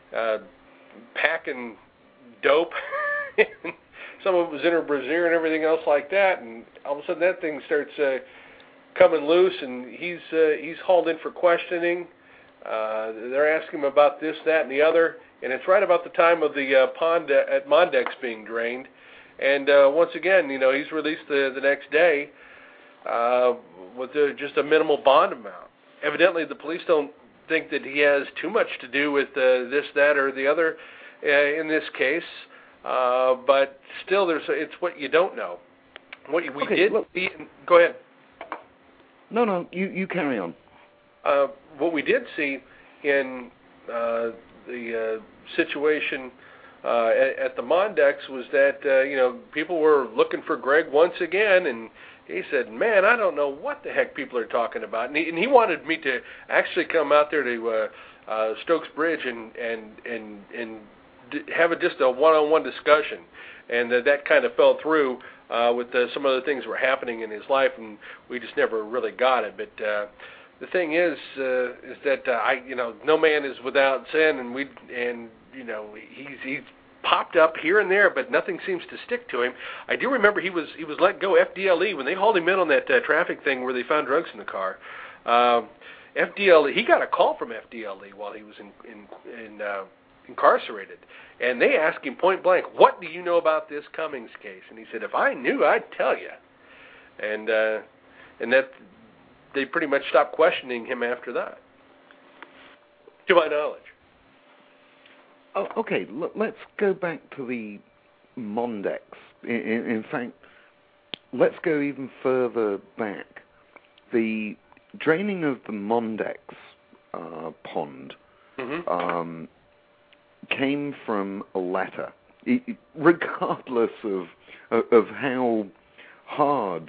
packing dope. Some of it was in her brassiere and everything else like that, and all of a sudden that thing starts coming loose, and he's hauled in for questioning. They're asking him about this, that, and the other, and it's right about the time of the pond at Mondex being drained. And once again, he's released the next day with just a minimal bond amount. Evidently, the police don't think that he has too much to do with this, that, or the other in this case. But still, it's what you don't know. What we did see. Go ahead. No, you carry on. What we did see in the situation at the Mondex was that people were looking for Greg once again, and he said, "Man, I don't know what the heck people are talking about." And he wanted me to actually come out there to Stokes Bridge and have just a one-on-one discussion, and that kind of fell through with some other things that were happening in his life, and we just never really got it. But the thing is that no man is without sin, and he's popped up here and there, but nothing seems to stick to him. I do remember he was let go FDLE when they hauled him in on that traffic thing where they found drugs in the car. FDLE, he got a call from FDLE while he was incarcerated, and they asked him point blank, "What do you know about this Cummings case?" And he said, "If I knew, I'd tell you." And that they pretty much stopped questioning him after that, to my knowledge. Oh, okay, let's go back to the Mondex. In fact, let's go even further back. The draining of the Mondex pond came from a letter, regardless of how hard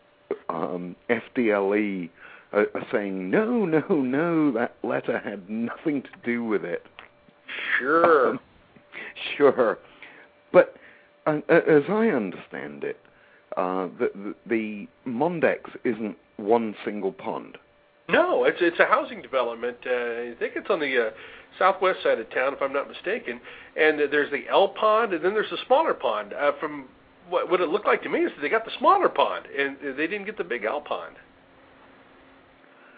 FDLE are saying, no, that letter had nothing to do with it. Sure. Sure. But as I understand it, the Mondex isn't one single pond. No, it's a housing development. I think it's on the southwest side of town, if I'm not mistaken. And there's the L pond, and then there's a smaller pond. From what it looked like to me is that they got the smaller pond, and they didn't get the big L pond.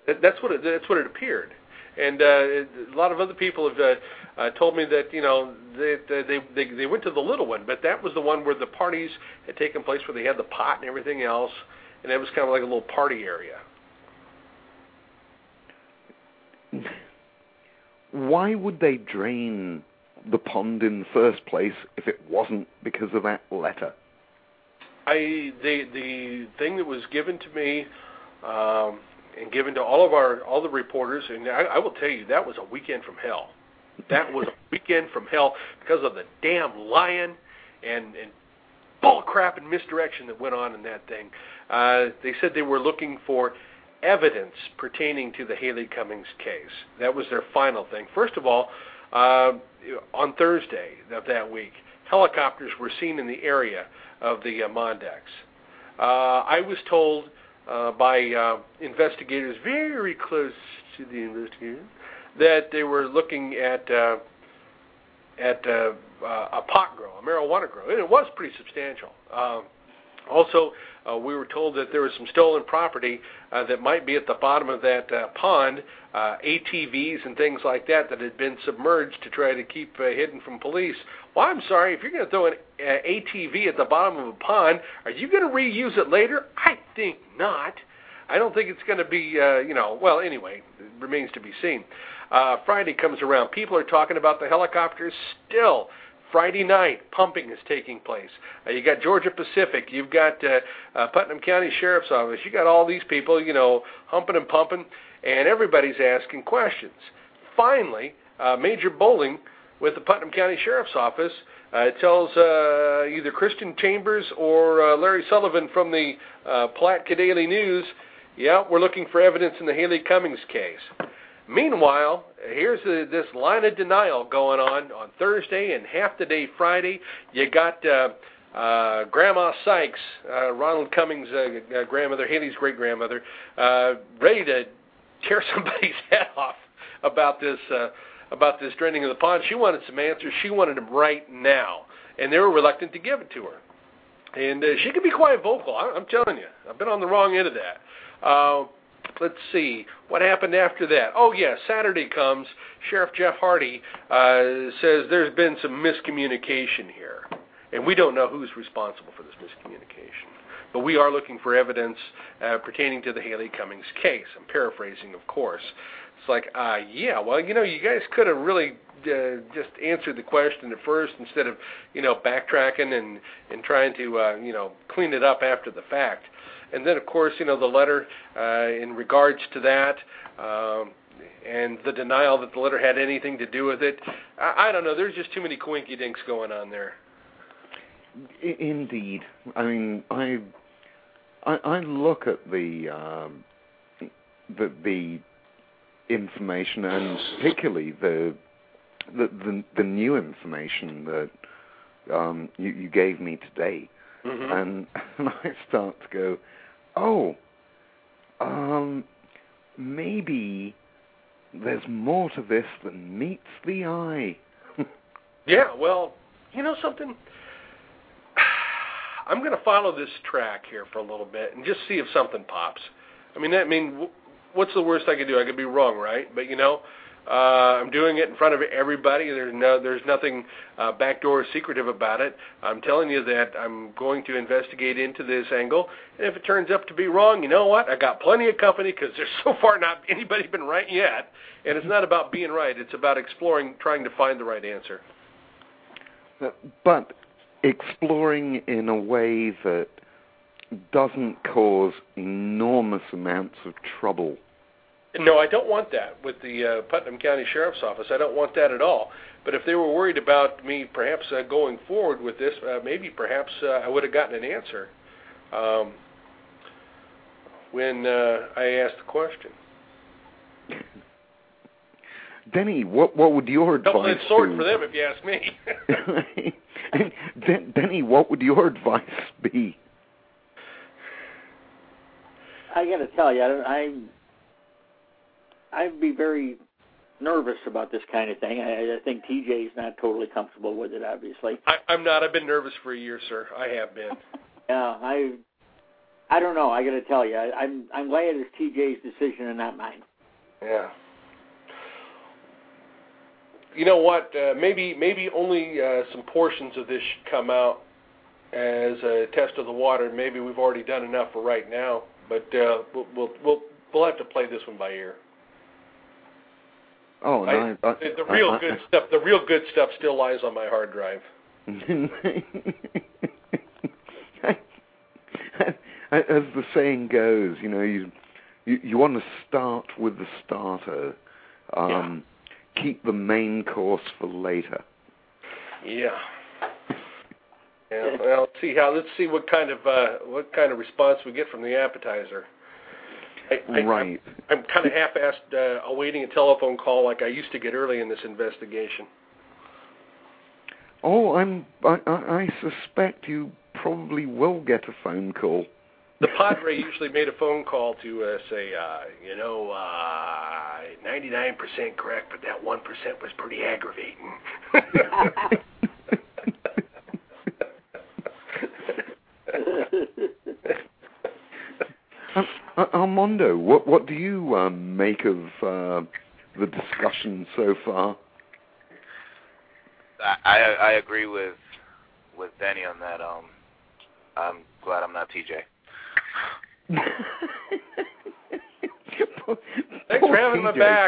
That's what it appeared. And a lot of other people have told me that they went to the little one, but that was the one where the parties had taken place, where they had the pot and everything else, and it was kind of like a little party area. Why would they drain the pond in the first place if it wasn't because of that letter? The thing that was given to me. And given to all the reporters, and I will tell you, that was a weekend from hell. That was a weekend from hell because of the damn lying and bull crap and misdirection that went on in that thing. They said they were looking for evidence pertaining to the Haley Cummings case. That was their final thing. First of all, on Thursday of that week, helicopters were seen in the area of the Mondex. I was told by investigators very close to the investigation that they were looking at a pot grow, a marijuana grow, and it was pretty substantial. Also, we were told that there was some stolen property that might be at the bottom of that pond, ATVs and things like that had been submerged to try to keep hidden from police. Well, I'm sorry, if you're going to throw an ATV at the bottom of a pond, are you going to reuse it later? I think not. I don't think it's going to be, well, anyway, it remains to be seen. Friday comes around. People are talking about the helicopters still. Friday night, pumping is taking place. You got Georgia Pacific. You've got Putnam County Sheriff's Office. You got all these people, humping and pumping, and everybody's asking questions. Finally, Major Bowling with the Putnam County Sheriff's Office tells either Christian Chambers or Larry Sullivan from the Palatka Daily News, yeah, we're looking for evidence in the Haley Cummings case. Meanwhile, here's this line of denial going on Thursday and half the day Friday. You got Grandma Sykes, Ronald Cummings' grandmother, Haley's great-grandmother, ready to tear somebody's head off about this draining of the pond. She wanted some answers. She wanted them right now, and they were reluctant to give it to her. And she can be quite vocal. I'm telling you. I've been on the wrong end of that. Let's see. What happened after that? Oh, yeah, Saturday comes. Sheriff Jeff Hardy says there's been some miscommunication here. And we don't know who's responsible for this miscommunication. But we are looking for evidence pertaining to the Haley Cummings case. I'm paraphrasing, of course. It's like, yeah, well, you guys could have really just answered the question at first instead of, backtracking and trying to, clean it up after the fact. And then, of course, the letter in regards to that and the denial that the letter had anything to do with it. I don't know. There's just too many coinky-dinks going on there. Indeed. I mean, I look at the information, and particularly the new information that you gave me today, and I start to go, maybe there's more to this than meets the eye. Yeah, well, you know something? I'm going to follow this track here for a little bit and just see if something pops. What's the worst I could do? I could be wrong, right? But, I'm doing it in front of everybody. There's nothing backdoor or secretive about it. I'm telling you that I'm going to investigate into this angle. And if it turns up to be wrong, you know what? I got plenty of company because there's so far not anybody been right yet. And it's not about being right. It's about exploring, trying to find the right answer. But exploring in a way that doesn't cause enormous amounts of trouble. No, I don't want that with the Putnam County Sheriff's Office. I don't want that at all. But if they were worried about me perhaps going forward with this, perhaps I would have gotten an answer when I asked the question. Denny, what would your advice be? Double-edged sword for them, if you ask me. Denny, what would your advice be? I got to tell you, I'd be very nervous about this kind of thing. I think TJ's not totally comfortable with it, obviously. I'm not. I've been nervous for a year, sir. I have been. Yeah, I don't know. I got to tell you, I'm glad it's TJ's decision and not mine. Yeah. You know what? Maybe only some portions of this should come out as a test of the water. Maybe we've already done enough for right now, but we'll have to play this one by ear. Oh, no. The real good stuff. The real good stuff still lies on my hard drive. As the saying goes, you know, you want to start with the starter. Keep the main course for later. Yeah. Yeah. Well, let's see what kind of response we get from the appetizer. Right. I'm kind of half-assed awaiting a telephone call like I used to get early in this investigation. Oh, I suspect you probably will get a phone call. The Padre usually made a phone call to say, 99% correct, but that 1% was pretty aggravating. Armando, what do you make of the discussion so far? I agree with Danny on that. I'm glad I'm not TJ. Thanks for having my back.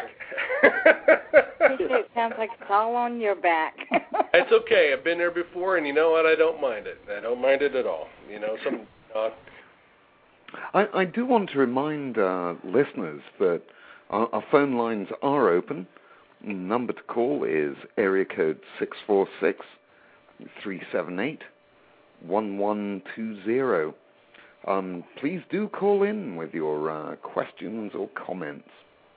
It sounds like it's all on your back. It's okay. I've been there before, and you know what? I don't mind it. I don't mind it at all. You know, I do want to remind listeners that our phone lines are open. The number to call is area code 646-378-1120. Please do call in with your questions or comments.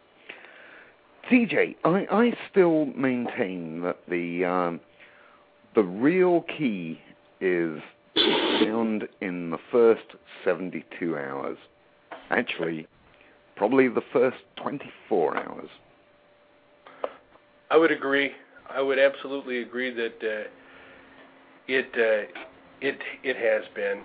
TJ, I still maintain that the real key is found in the first 72 hours. Actually, probably the first 24 hours. I would agree. I would absolutely agree that it has been.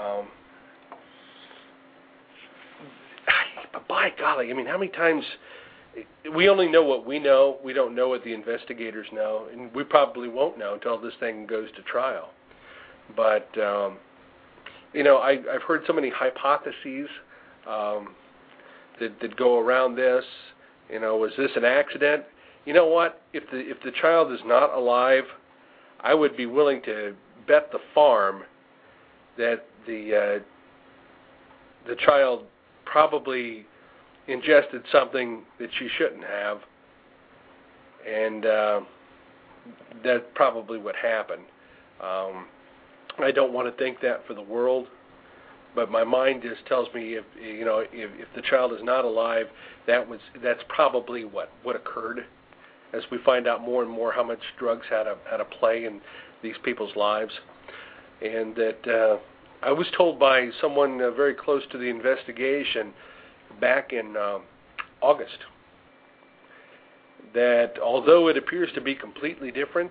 But by golly, I mean, how many times we only know what we know. We don't know what the investigators know, and we probably won't know until this thing goes to trial. But I've heard so many hypotheses that go around this. You know, was this an accident? You know what? If the child is not alive, I would be willing to bet the farm that the child probably ingested something that she shouldn't have, and that's probably what happened. I don't want to think that for the world, but my mind just tells me if the child is not alive, that's probably what occurred. As we find out more and more how much drugs had a play in these people's lives, and that I was told by someone very close to the investigation back in August that although it appears to be completely different,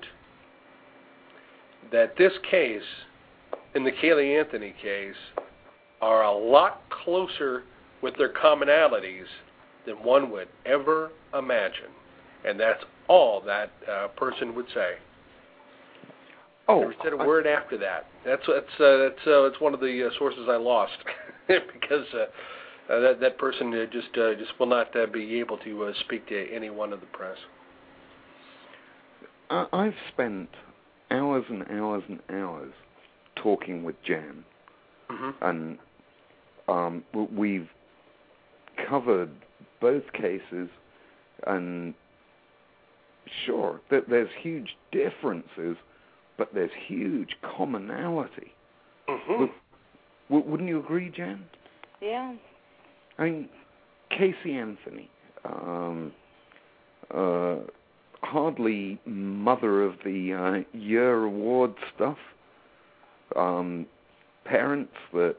that this case and the Caylee Anthony case are a lot closer with their commonalities than one would ever imagine. And that's all that person would say. Oh, never said a word after that. That's one of the sources I lost because that person just will not be able to speak to anyone of the press. I've spent hours and hours and hours talking with Jan, and we've covered both cases, and sure, there's huge differences, but there's huge commonality. Wouldn't you agree, Jan? Yeah. I mean, Casey Anthony, hardly Mother of the Year award stuff. Parents that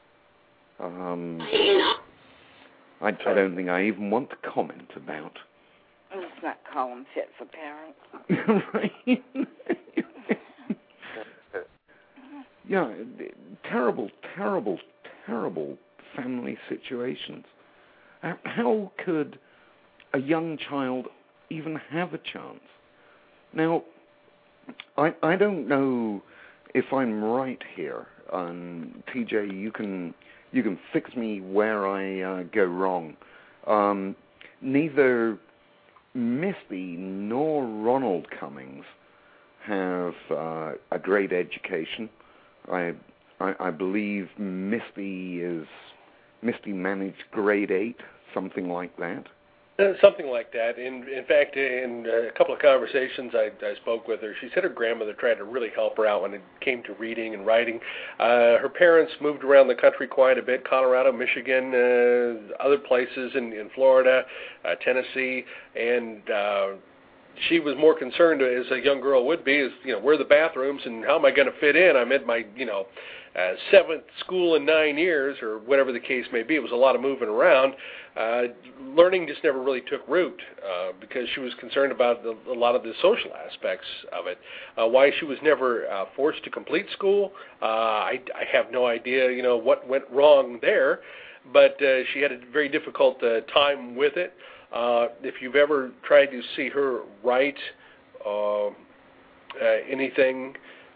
I don't think I even want to comment about. Let's not call them fit for parents. Right? Yeah, terrible, terrible, terrible family situations. How could a young child even have a chance? Now, I don't know if I'm right here, and TJ, you can fix me where I go wrong. Neither Misty nor Ronald Cummings have a great education. I believe Misty managed grade 8, something like that. Something like that. In fact, in a couple of conversations I spoke with her, she said her grandmother tried to really help her out when it came to reading and writing. Her parents moved around the country quite a bit, Colorado, Michigan, other places in Florida, Tennessee, and she was more concerned, as a young girl would be, is, where are the bathrooms and how am I going to fit in? I'm at my, 7th school in 9 years, or whatever the case may be. It was a lot of moving around. Learning just never really took root because she was concerned about a lot of the social aspects of it. Why she was never forced to complete school, I have no idea, what went wrong there, but she had a very difficult time with it. If you've ever tried to see her write anything,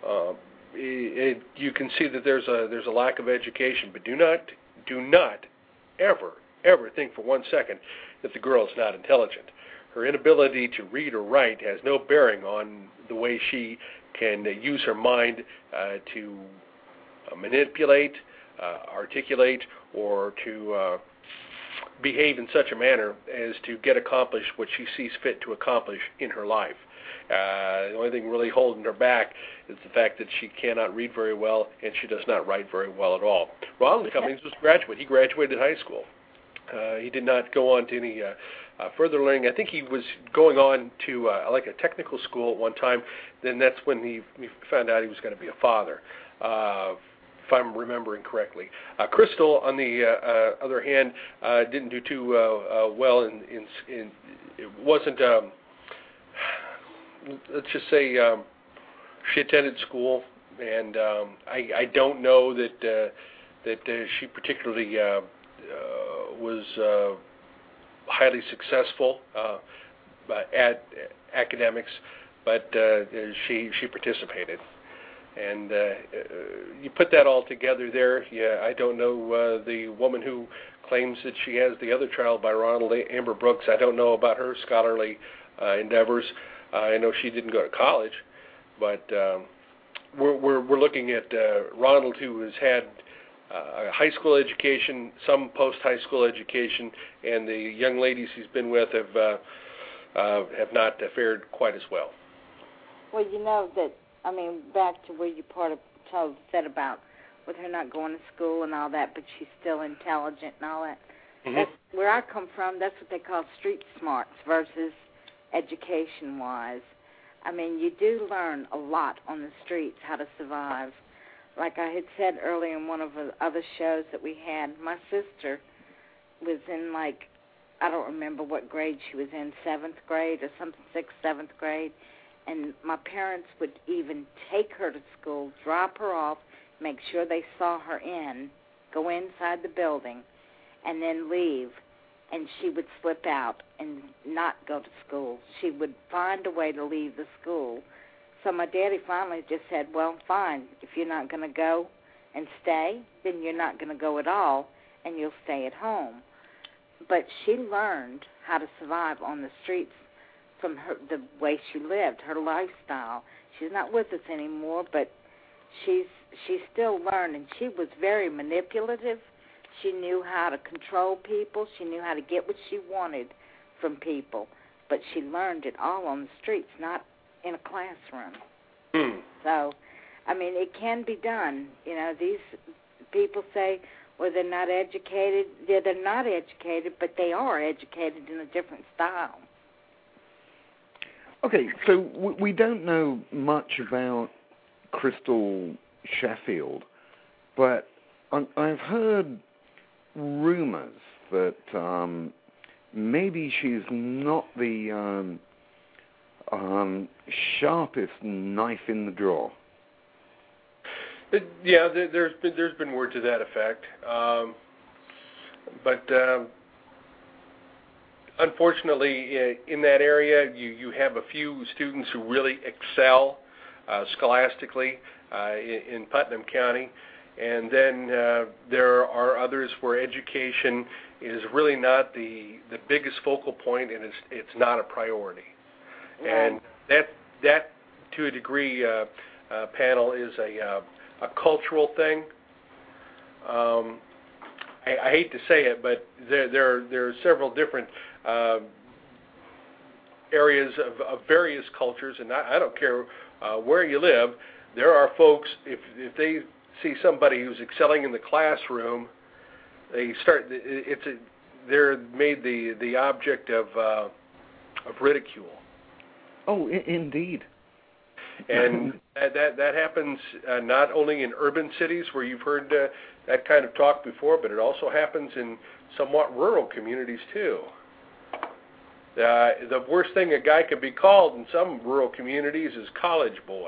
you can see that there's a lack of education. But do not ever think for 1 second that the girl is not intelligent. Her inability to read or write has no bearing on the way she can use her mind to manipulate, articulate, or to behave in such a manner as to get accomplished what she sees fit to accomplish in her life. The only thing really holding her back is the fact that she cannot read very well and she does not write very well at all. Ronald Cummings was a graduate. He graduated high school. He did not go on to any further learning. I think he was going on to like a technical school at one time. Then that's when he found out he was going to be a father, if I'm remembering correctly. Crystal, on the other hand, didn't do too well. It wasn't. Let's just say she attended school, and I don't know that she particularly was highly successful at academics, but she participated. And you put that all together there. Yeah, I don't know the woman who claims that she has the other child by Ronald, Amber Brooks. I don't know about her scholarly endeavors. I know she didn't go to college, but we're looking at Ronald, who has had a high school education, some post-high school education, and the young ladies he's been with have not fared quite as well. Well, you know that, back to where you said about with her not going to school and all that, but she's still intelligent and all that. Mm-hmm. That's where I come from. That's what they call street smarts versus education-wise. You do learn a lot on the streets how to survive. Like I had said earlier in one of the other shows that we had, my sister was in, I don't remember what grade she was in, 7th grade or something, 6th, 7th grade, and my parents would even take her to school, drop her off, make sure they saw her in, go inside the building, and then leave, and she would slip out and not go to school. She would find a way to leave the school. So my daddy finally just said, well, fine, if you're not going to go and stay, then you're not going to go at all, and you'll stay at home. But she learned how to survive on the streets from the way she lived, her lifestyle. She's not with us anymore, but she still learned, and she was very manipulative. She knew how to control people. She knew how to get what she wanted from people. But she learned it all on the streets, not in a classroom. So, it can be done. These people say, well, they're not educated. Yeah, they're not educated, but they are educated in a different style. Okay, so we don't know much about Crystal Sheffield, but I've heard rumors that maybe she's not the sharpest knife in the drawer. There's been word to that effect, but unfortunately, in that area, you have a few students who really excel scholastically in Putnam County, and then there are others where education is really not the biggest focal point, and it's not a priority. Right. And that to a degree, panel, is a cultural thing. I hate to say it, but there are several different areas of various cultures, and I don't care where you live. There are folks, if they see somebody who's excelling in the classroom, they're made the object of ridicule. Oh, indeed. And that happens not only in urban cities where you've heard that kind of talk before, but it also happens in somewhat rural communities too. The worst thing a guy could be called in some rural communities is college boy.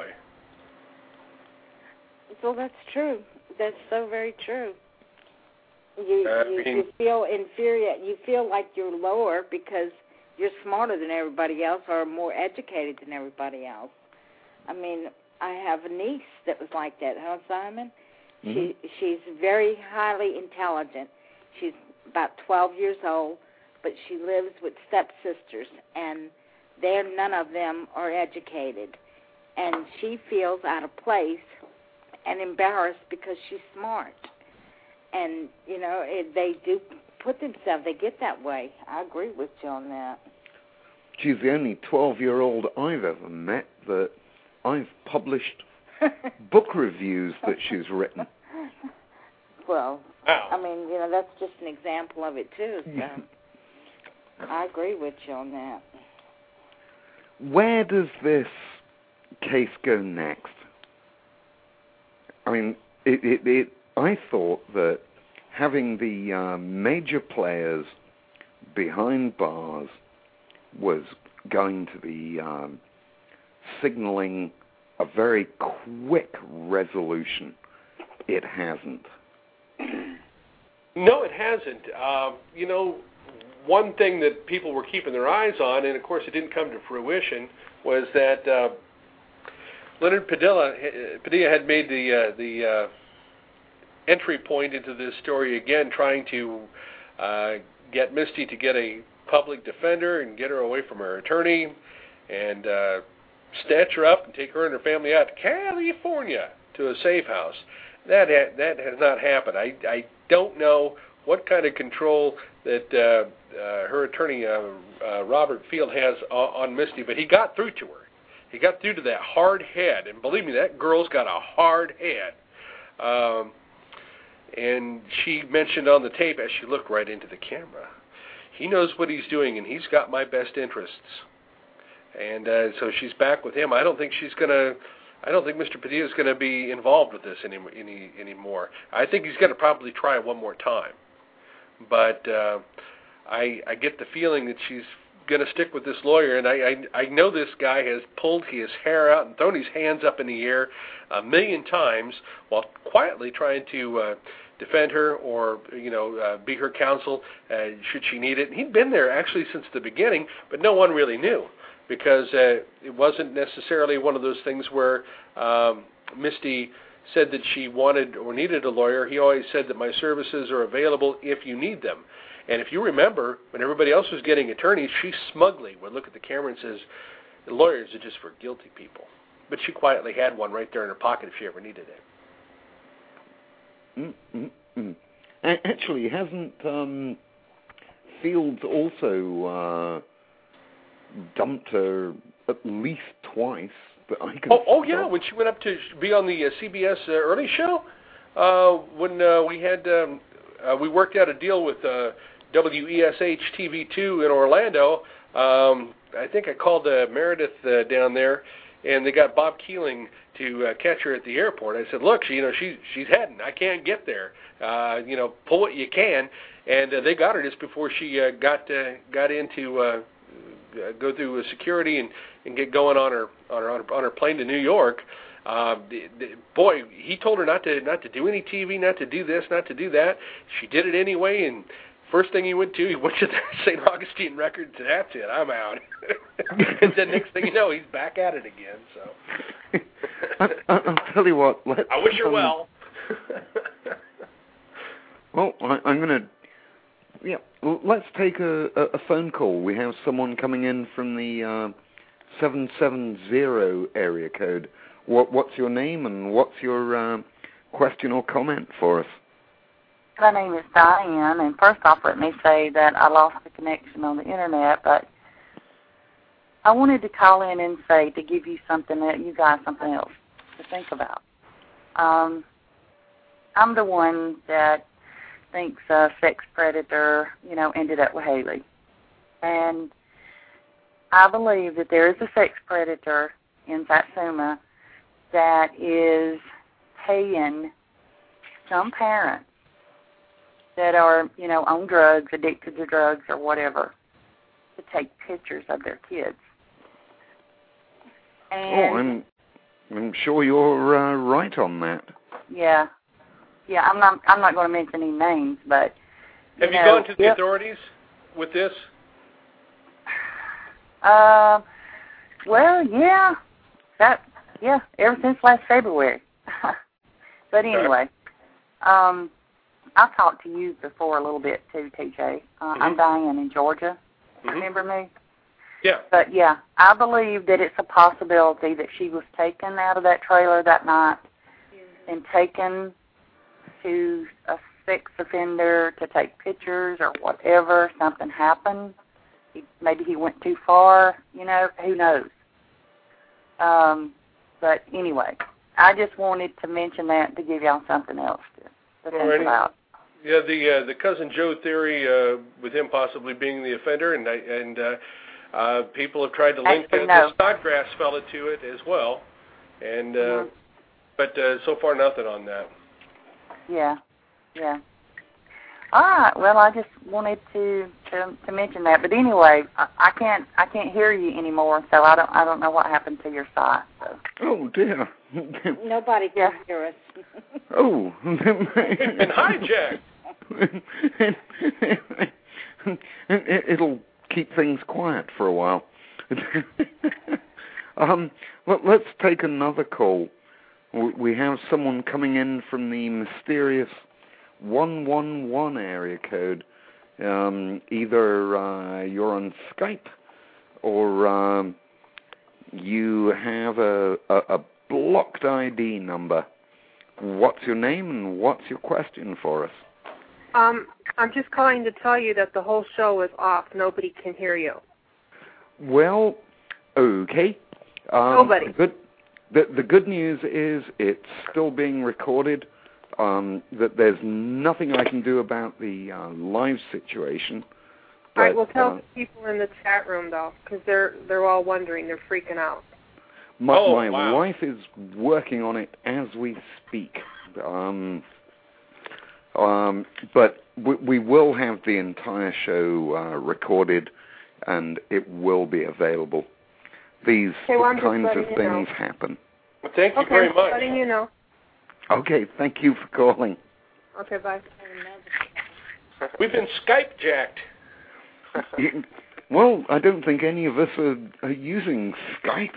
So that's true. That's so very true. You feel inferior. You feel like you're lower because you're smarter than everybody else or more educated than everybody else. I mean, I have a niece that was like that, huh, Simon? Mm-hmm. She's very highly intelligent. She's about 12 years old, but she lives with stepsisters, and none of them are educated. And she feels out of place and embarrassed because she's smart. And, they do put themselves, they get that way. I agree with you on that. She's the only 12-year-old I've ever met that I've published book reviews that she's written. Well, I mean, that's just an example of it, too. So I agree with you on that. Where does this case go next? I mean, I thought that having the major players behind bars was going to be signaling a very quick resolution. It hasn't. No, it hasn't. One thing that people were keeping their eyes on, and of course it didn't come to fruition, was that Leonard Padilla had made the entry point into this story again, trying to get Misty to get a public defender and get her away from her attorney and snatch her up and take her and her family out to California to a safe house. That has not happened. I don't know what kind of control that her attorney, Robert Field, has on Misty, but he got through to her. He got through to that hard head, and believe me, that girl's got a hard head. And she mentioned on the tape as she looked right into the camera, he knows what he's doing, and he's got my best interests. And so she's back with him. I don't think Mr. Padilla is going to be involved with this anymore. I think he's going to probably try one more time. But I get the feeling that she's going to stick with this lawyer, and I know this guy has pulled his hair out and thrown his hands up in the air a million times while quietly trying to defend her or be her counsel should she need it. And he'd been there actually since the beginning, but no one really knew, because it wasn't necessarily one of those things where Misty said that she wanted or needed a lawyer. He always said that my services are available if you need them. And if you remember, when everybody else was getting attorneys, she smugly would look at the camera and says, the lawyers are just for guilty people. But she quietly had one right there in her pocket if she ever needed it. Actually, hasn't Fields also dumped her at least twice? That I can yeah, when she went up to be on the CBS early show, when we had we worked out a deal with WESH TV2 in Orlando. I think I called Meredith down there, and they got Bob Keeling to catch her at the airport. I said, look, she's heading. I can't get there. Pull what you can. And they got her just before she got into go through security and get going on her plane to New York. Boy, he told her not to do any TV, not to do this, not to do that. She did it anyway, and first thing he went to the St. Augustine Records, and that's it, I'm out. And then next thing you know, he's back at it again. So I'll tell you what. I wish her well. Well, I'm going to... Yeah, let's take a phone call. We have someone coming in from the 770 area code. What's your name and what's your question or comment for us? My name is Diane, and first off, let me say that I lost the connection on the internet, but I wanted to call in and say to give you something else to think about. I'm the one that thinks a sex predator, ended up with Haley. And I believe that there is a sex predator in Satsuma that is paying some parents that are, on drugs, addicted to drugs or whatever, to take pictures of their kids. And I'm sure you're right on that. Yeah. Yeah, I'm not going to mention any names, but have you gone to the authorities with this? Well, yeah, ever since last February. But anyway, I've talked to you before a little bit too, TJ. I'm Diane in Georgia. Remember me? Yeah. But yeah, I believe that it's a possibility that she was taken out of that trailer that night and taken to a sex offender to take pictures or whatever. Something happened. Maybe he went too far. Who knows? But anyway, I just wanted to mention that to give y'all something else to think about. Yeah, the Cousin Joe theory with him possibly being the offender, and people have tried to link the Snodgrass fella to it as well, and but so far nothing on that. Yeah. All right. Well, I just wanted to mention that. But anyway, I can't hear you anymore, so I don't know what happened to your site. So. Oh dear. Nobody can hear us. Oh. It's been hijacked. It'll keep things quiet for a while. Let's take another call. We have someone coming in from the mysterious 111 area code. Either you're on Skype or you have a blocked ID number. What's your name and what's your question for us? I'm just calling to tell you that the whole show is off. Nobody can hear you. Well, okay. Nobody. The good news is it's still being recorded. That there's nothing I can do about the live situation. But, all right, well, tell the people in the chat room, though, because they're all wondering. They're freaking out. My wife is working on it as we speak. But we will have the entire show recorded, and it will be available. These kinds of things happen. Well, thank you very much. Letting you know. Okay, thank you for calling. Okay, bye. We've been Skype jacked. Well, I don't think any of us are using Skype.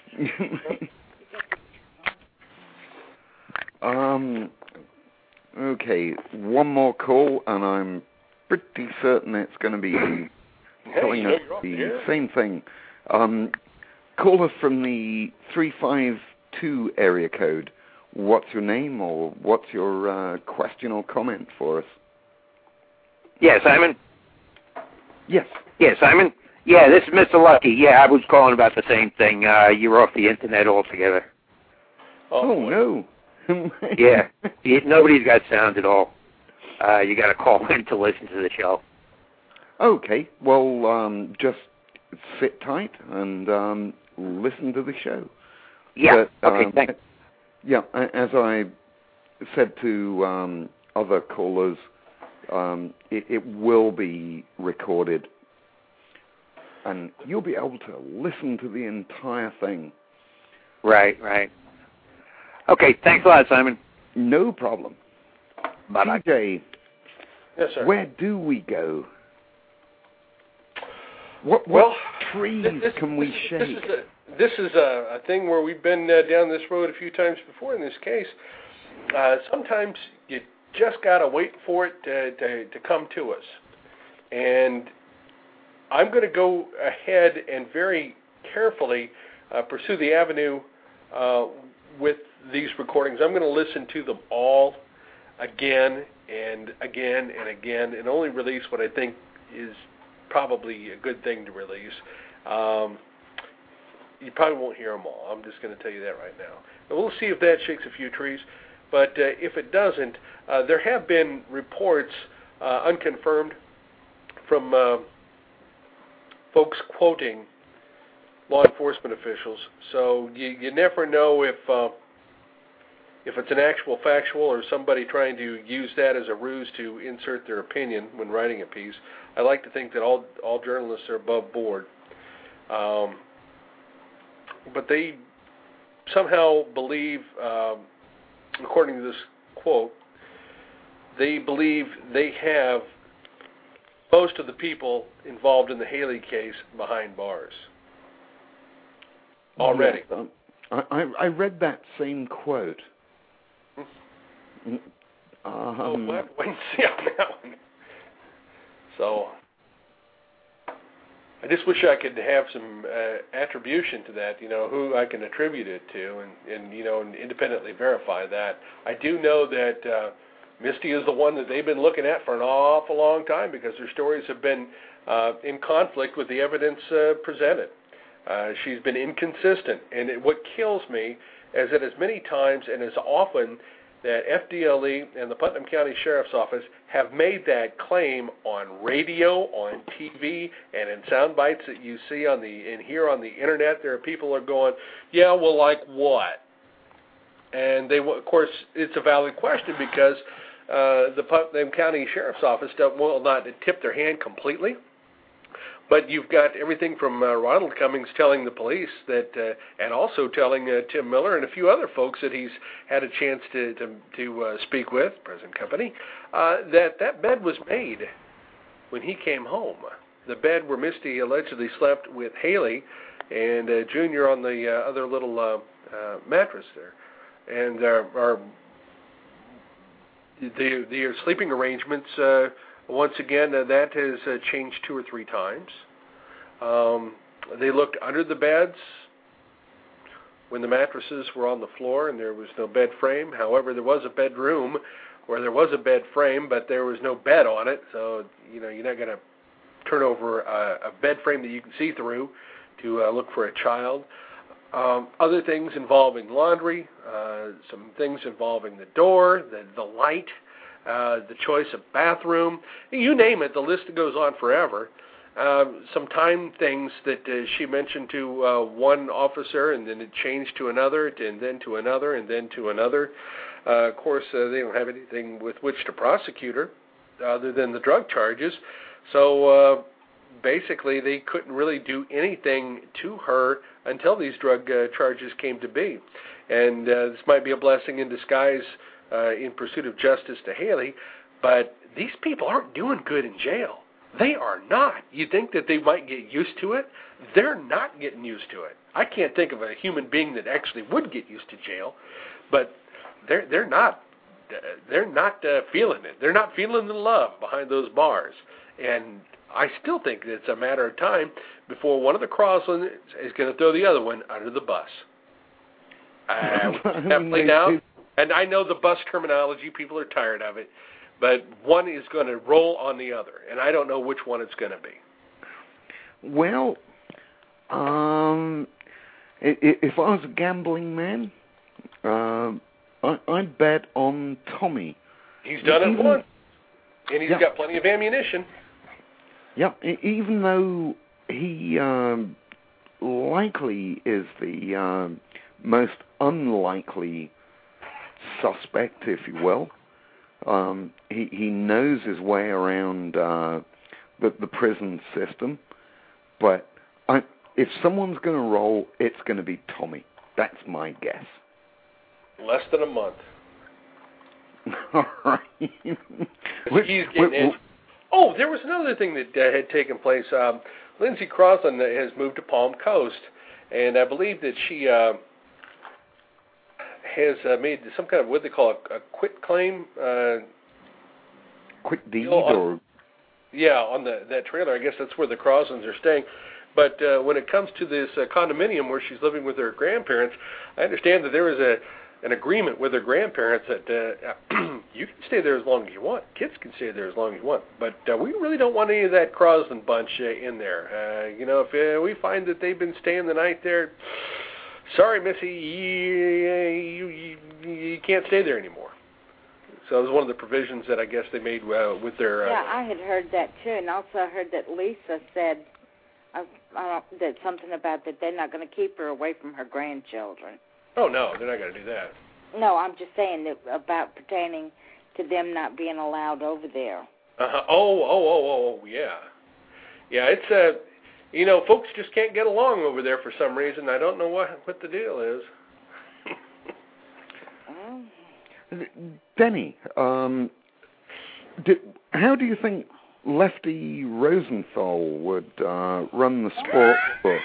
Okay, one more call, and I'm pretty certain it's going to be telling us the same thing. Caller from the 352 area code. What's your name or what's your question or comment for us? Yeah, Simon? Yes. Yeah, Simon? Yeah, this is Mr. Lucky. Yeah, I was calling about the same thing. You're off the internet altogether. Oh no. Yeah, nobody's got sound at all. You got to call in to listen to the show. Okay, well, just sit tight and listen to the show. Yeah, okay, thanks. Yeah, as I said to other callers, it will be recorded, and you'll be able to listen to the entire thing. Right. Okay, thanks a lot, Simon. No problem. Bye-bye. TJ, yes, sir. Where do we go? What trees can we shake? This is a thing where we've been down this road a few times before in this case. Sometimes you just got to wait for it to come to us. And I'm going to go ahead and very carefully pursue the avenue with these recordings. I'm going to listen to them all again and again and again, and only release what I think is probably a good thing to release. You probably won't hear them all. I'm just going to tell you that right now. And we'll see if that shakes a few trees. But if it doesn't, there have been reports, unconfirmed, from folks quoting law enforcement officials. So you never know if it's an actual factual or somebody trying to use that as a ruse to insert their opinion when writing a piece. I like to think that all journalists are above board. But they somehow believe, according to this quote, they believe they have most of the people involved in the Haley case behind bars already. Yes, I read that same quote. Wait and see on that one. So I just wish I could have some attribution to that, who I can attribute it to and independently verify that. I do know that Misty is the one that they've been looking at for an awful long time because her stories have been in conflict with the evidence presented. She's been inconsistent, and what kills me is that as many times and as often that FDLE and the Putnam County Sheriff's Office have made that claim on radio, on TV, and in sound bites that you see and hear on the internet. There are people are going, yeah, well, like what? And of course, it's a valid question because the Putnam County Sheriff's Office will not tip their hand completely. But you've got everything from Ronald Cummings telling the police that, and also telling Tim Miller and a few other folks that he's had a chance to speak with, present company, that bed was made when he came home. The bed where Misty allegedly slept with Haley and Junior on the other little mattress there. And the sleeping arrangements, once again, that has changed 2 or 3 times. They looked under the beds when the mattresses were on the floor and there was no bed frame. However, there was a bedroom where there was a bed frame, but there was no bed on it. So, you're not going to turn over a bed frame that you can see through to look for a child. Other things involving laundry, some things involving the door, the light, the choice of bathroom, you name it, the list goes on forever. Some time things that she mentioned to one officer, and then it changed to another, and then to another, and then to another. Of course, they don't have anything with which to prosecute her other than the drug charges. So basically, they couldn't really do anything to her until these drug charges came to be. And this might be a blessing in disguise in pursuit of justice to Haley, but these people aren't doing good in jail. They are not. You think that they might get used to it? They're not getting used to it. I can't think of a human being that actually would get used to jail, but they're not feeling it. They're not feeling the love behind those bars, and I still think it's a matter of time before one of the Croslands is going to throw the other one under the bus. Definitely now. And I know the bus terminology, people are tired of it, but one is going to roll on the other, and I don't know which one it's going to be. Well, if I was a gambling man, I'd bet on Tommy. He's done it once, and he's got plenty of ammunition. Yep, even though he likely is the most unlikely suspect, if you will. He knows his way around the prison system, but if someone's going to roll, it's going to be Tommy. That's my guess. Less than a month. All right. He's getting Oh, there was another thing that had taken place. Lindsey Crosland has moved to Palm Coast, and I believe that she has made some kind of what they call a quit claim. Quit deed or? Yeah, on that trailer. I guess that's where the Croslands are staying. But when it comes to this condominium where she's living with her grandparents, I understand that there is an agreement with her grandparents that you can stay there as long as you want. Kids can stay there as long as you want. But we really don't want any of that Crosland bunch in there. If we find that they've been staying the night there, sorry, Missy, you can't stay there anymore. So it was one of the provisions that I guess they made with their... Yeah, I had heard that too, and also I heard that Lisa said that something about that they're not going to keep her away from her grandchildren. Oh, no, they're not going to do that. No, I'm just saying that about pertaining to them not being allowed over there. Uh-huh. Oh, yeah. Yeah, it's, folks just can't get along over there for some reason. I don't know what the deal is. Denny, how do you think Lefty Rosenthal would run the sports book?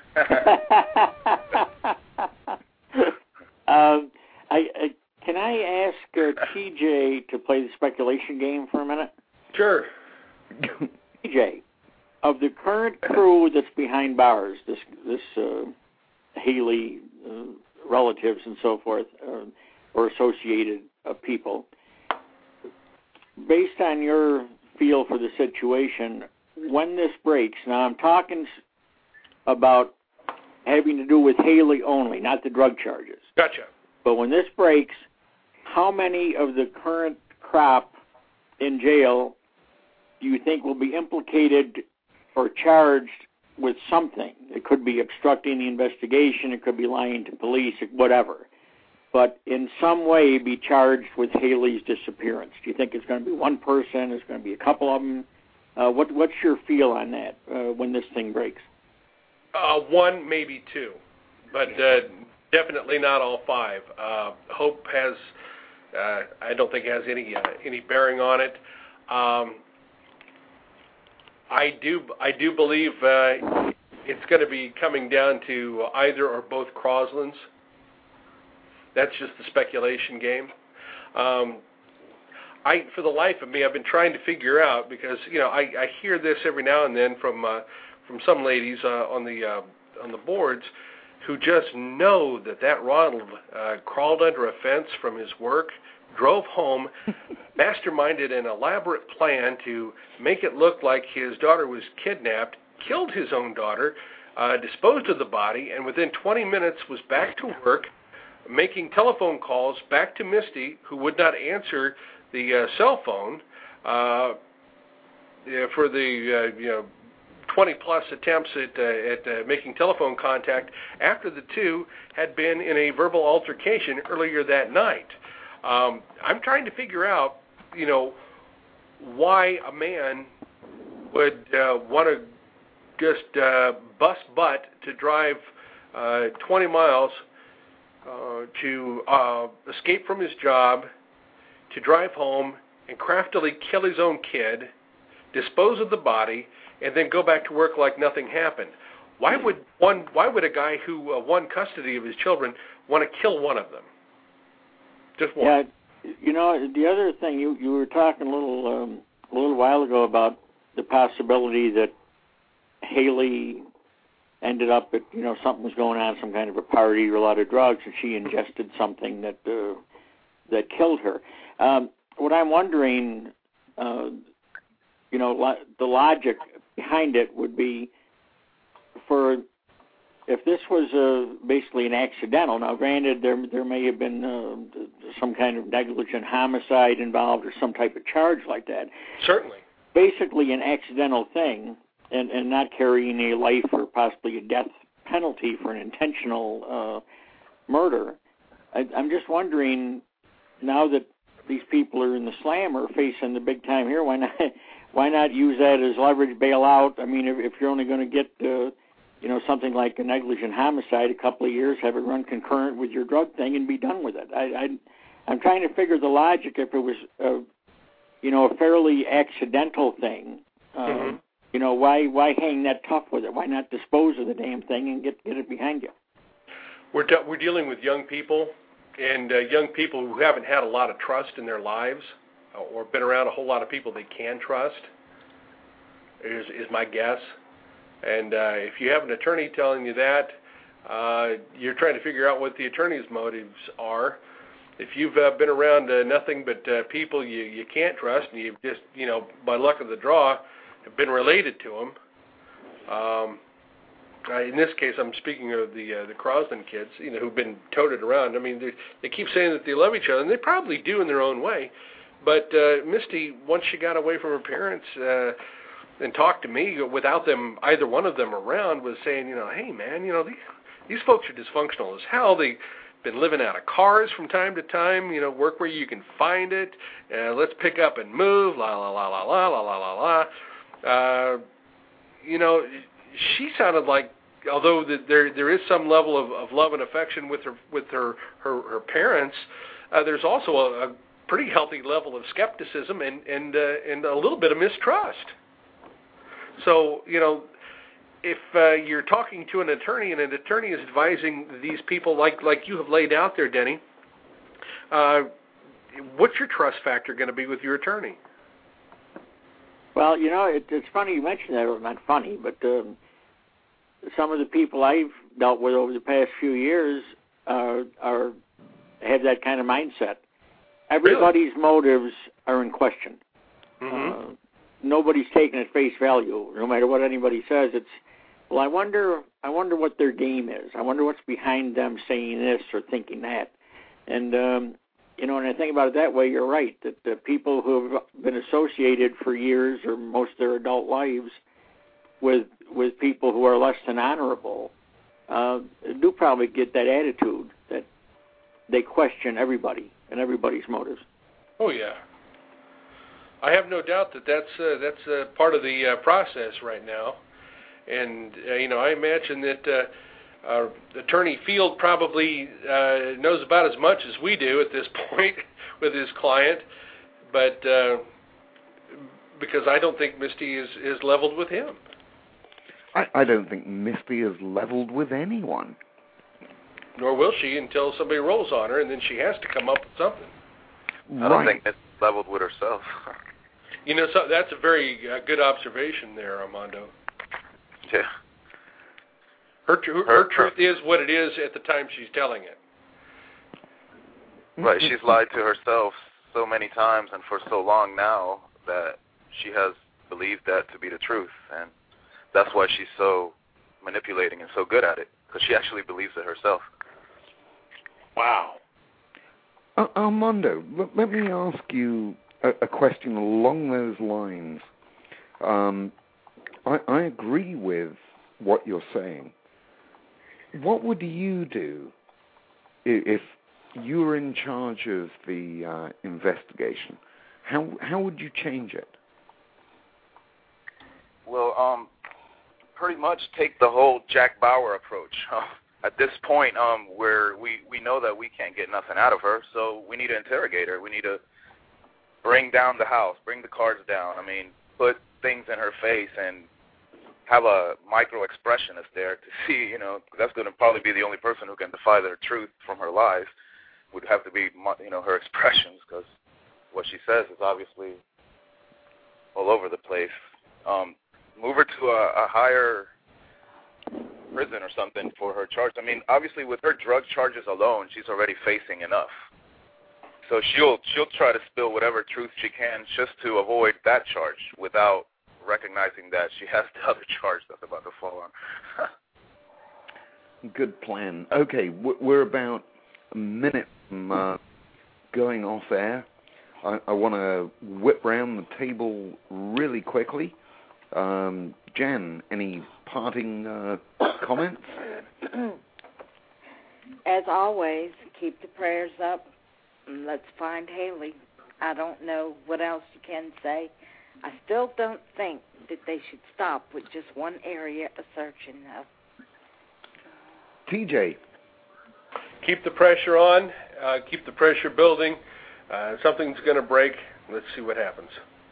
Can I ask TJ to play the speculation game for a minute? Sure. TJ, of the current crew that's behind bars, this Haley relatives and so forth, or associated people, based on your feel for the situation, when this breaks, now I'm talking about having to do with Haley only, not the drug charges. Gotcha. But when this breaks, how many of the current crop in jail do you think will be implicated or charged with something? It could be obstructing the investigation, it could be lying to police, whatever. But in some way be charged with Haley's disappearance. Do you think it's going to be one person? It's going to be a couple of them? What's your feel on that when this thing breaks? One, maybe two, but definitely not all five. Hope has, I don't think has any bearing on it. I do believe it's going to be coming down to either or both Croslands. That's just the speculation game. For the life of me, I've been trying to figure out, because I hear this every now and then from some ladies on the boards who just know that Ronald crawled under a fence from his work, drove home, masterminded an elaborate plan to make it look like his daughter was kidnapped, killed his own daughter, disposed of the body, and within 20 minutes was back to work, making telephone calls back to Misty, who would not answer the cell phone for the 20-plus attempts at making telephone contact after the two had been in a verbal altercation earlier that night. I'm trying to figure out, why a man would want to just bust butt to drive 20 miles to escape from his job, to drive home and craftily kill his own kid, dispose of the body, and then go back to work like nothing happened. Why would a guy who won custody of his children want to kill one of them? Just one. Yeah, the other thing you were talking a little while ago about the possibility that Haley ended up at something was going on, some kind of a party or a lot of drugs, and she ingested something that killed her. What I'm wondering, the logic behind it would be if this was basically an accidental. Now, granted, there may have been some kind of negligent homicide involved or some type of charge like that. Certainly. Basically, an accidental thing, and not carrying a life or possibly a death penalty for an intentional murder. I'm just wondering, now that these people are in the slam or facing the big time here, why not use that as leverage, bail out? I mean, if you're only going to get something like a negligent homicide, a couple of years, have it run concurrent with your drug thing and be done with it. I'm trying to figure the logic if it was, a fairly accidental thing. Why hang that tough with it? Why not dispose of the damn thing and get it behind you? We're dealing with young people, and young people who haven't had a lot of trust in their lives or been around a whole lot of people they can trust, is my guess. And if you have an attorney telling you that, you're trying to figure out what the attorney's motives are. If you've been around nothing but people you can't trust, and you've just, by luck of the draw, have been related to them. In this case, I'm speaking of the Crosland kids, who've been toted around. I mean, they keep saying that they love each other, and they probably do in their own way. But Misty, once she got away from her parents and talked to me without them, either one of them around, was saying, hey, man, these folks are dysfunctional as hell. They've been living out of cars from time to time, work where you can find it. Let's pick up and move, la, la, la, la, la, la, la, la, la. She sounded like, although there is some level of love and affection with her parents, there's also a pretty healthy level of skepticism and a little bit of mistrust. So, if you're talking to an attorney and an attorney is advising these people like you have laid out there, Denny, what's your trust factor going to be with your attorney? Well, it's funny you mentioned that. Or not funny, but some of the people I've dealt with over the past few years have that kind of mindset. Everybody's motives are in question. Mm-hmm. Nobody's taking it at face value. No matter what anybody says, it's, well, I wonder what their game is. I wonder what's behind them saying this or thinking that. And when I think about it that way, you're right, that the people who have been associated for years or most of their adult lives with people who are less than honorable do probably get that attitude that they question everybody and everybody's motives. Oh, yeah. I have no doubt that's part of the process right now. And, I imagine that Attorney Field probably knows about as much as we do at this point with his client, but because I don't think Misty is leveled with him. I don't think Misty is leveled with anyone. Nor will she until somebody rolls on her, and then she has to come up with something. I don't think Misty's leveled with herself. So that's a very good observation there, Armando. Yeah. Her truth is what it is at the time she's telling it. Right. She's lied to herself so many times and for so long now that she has believed that to be the truth. And that's why she's so manipulating and so good at it, because she actually believes it herself. Wow. Armando, let me ask you a question along those lines. I agree with what you're saying. What would you do if you were in charge of the investigation? How would you change it? Well, pretty much take the whole Jack Bauer approach. At this point, where we know that we can't get nothing out of her, so we need to interrogate her. We need to bring down the house, bring the cards down. I mean, put things in her face and have a micro-expressionist there to see, that's going to probably be the only person who can defy the truth from her lies, would have to be, her expressions, because what she says is obviously all over the place. Move her to a higher prison or something for her charge. I mean, obviously with her drug charges alone, she's already facing enough. So she'll try to spill whatever truth she can just to avoid that charge without recognizing that she has the other charge that's about to fall on. Good plan. Okay, we're about a minute from going off air. I want to whip round the table really quickly. Jen, any parting comments? As always, keep the prayers up. And let's find Haley. I don't know what else you can say. I still don't think that they should stop with just one area of searching, though. TJ. Keep the pressure on. Keep the pressure building. Something's going to break. Let's see what happens.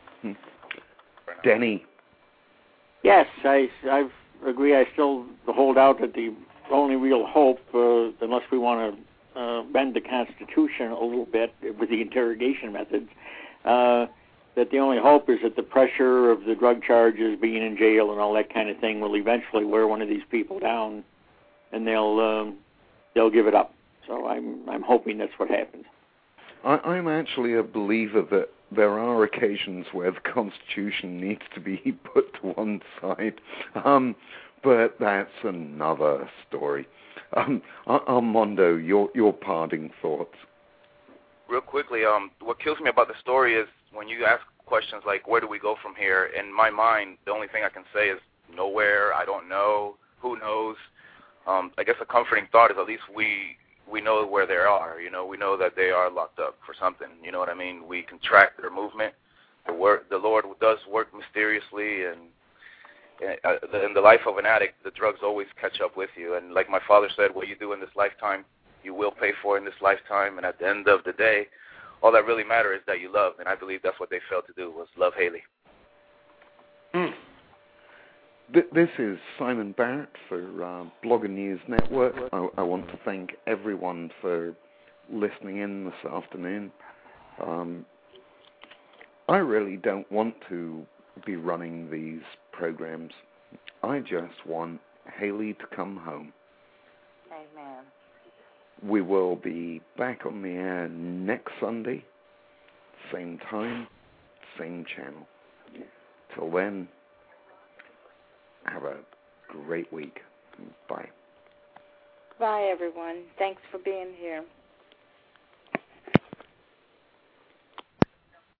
Denny. Yes, I agree. I still hold out that the only real hope, unless we want to bend the Constitution a little bit with the interrogation methods, that the only hope is that the pressure of the drug charges, being in jail, and all that kind of thing will eventually wear one of these people down, and they'll give it up. So I'm hoping that's what happens. I'm actually a believer that there are occasions where the Constitution needs to be put to one side, but that's another story. Armando, your parting thoughts. Real quickly, what kills me about the story is when you ask questions like, where do we go from here? In my mind, the only thing I can say is nowhere, I don't know, who knows. I guess a comforting thought is at least we know where they are. You know, we know that they are locked up for something. You know what I mean? We can track their movement. The Lord does work mysteriously, and in the life of an addict, the drugs always catch up with you. And like my father said, what you do in this lifetime, you will pay for in this lifetime. And at the end of the day, all that really matters is that you love. And I believe that's what they failed to do, was love Haley. This is Simon Barrett for Blogger News Network. I want to thank everyone for listening in this afternoon. I really don't want to be running these programs. I just want Haley to come home. Amen. We will be back on the air next Sunday, same time, same channel. Till then, have a great week. Bye. Bye, everyone. Thanks for being here.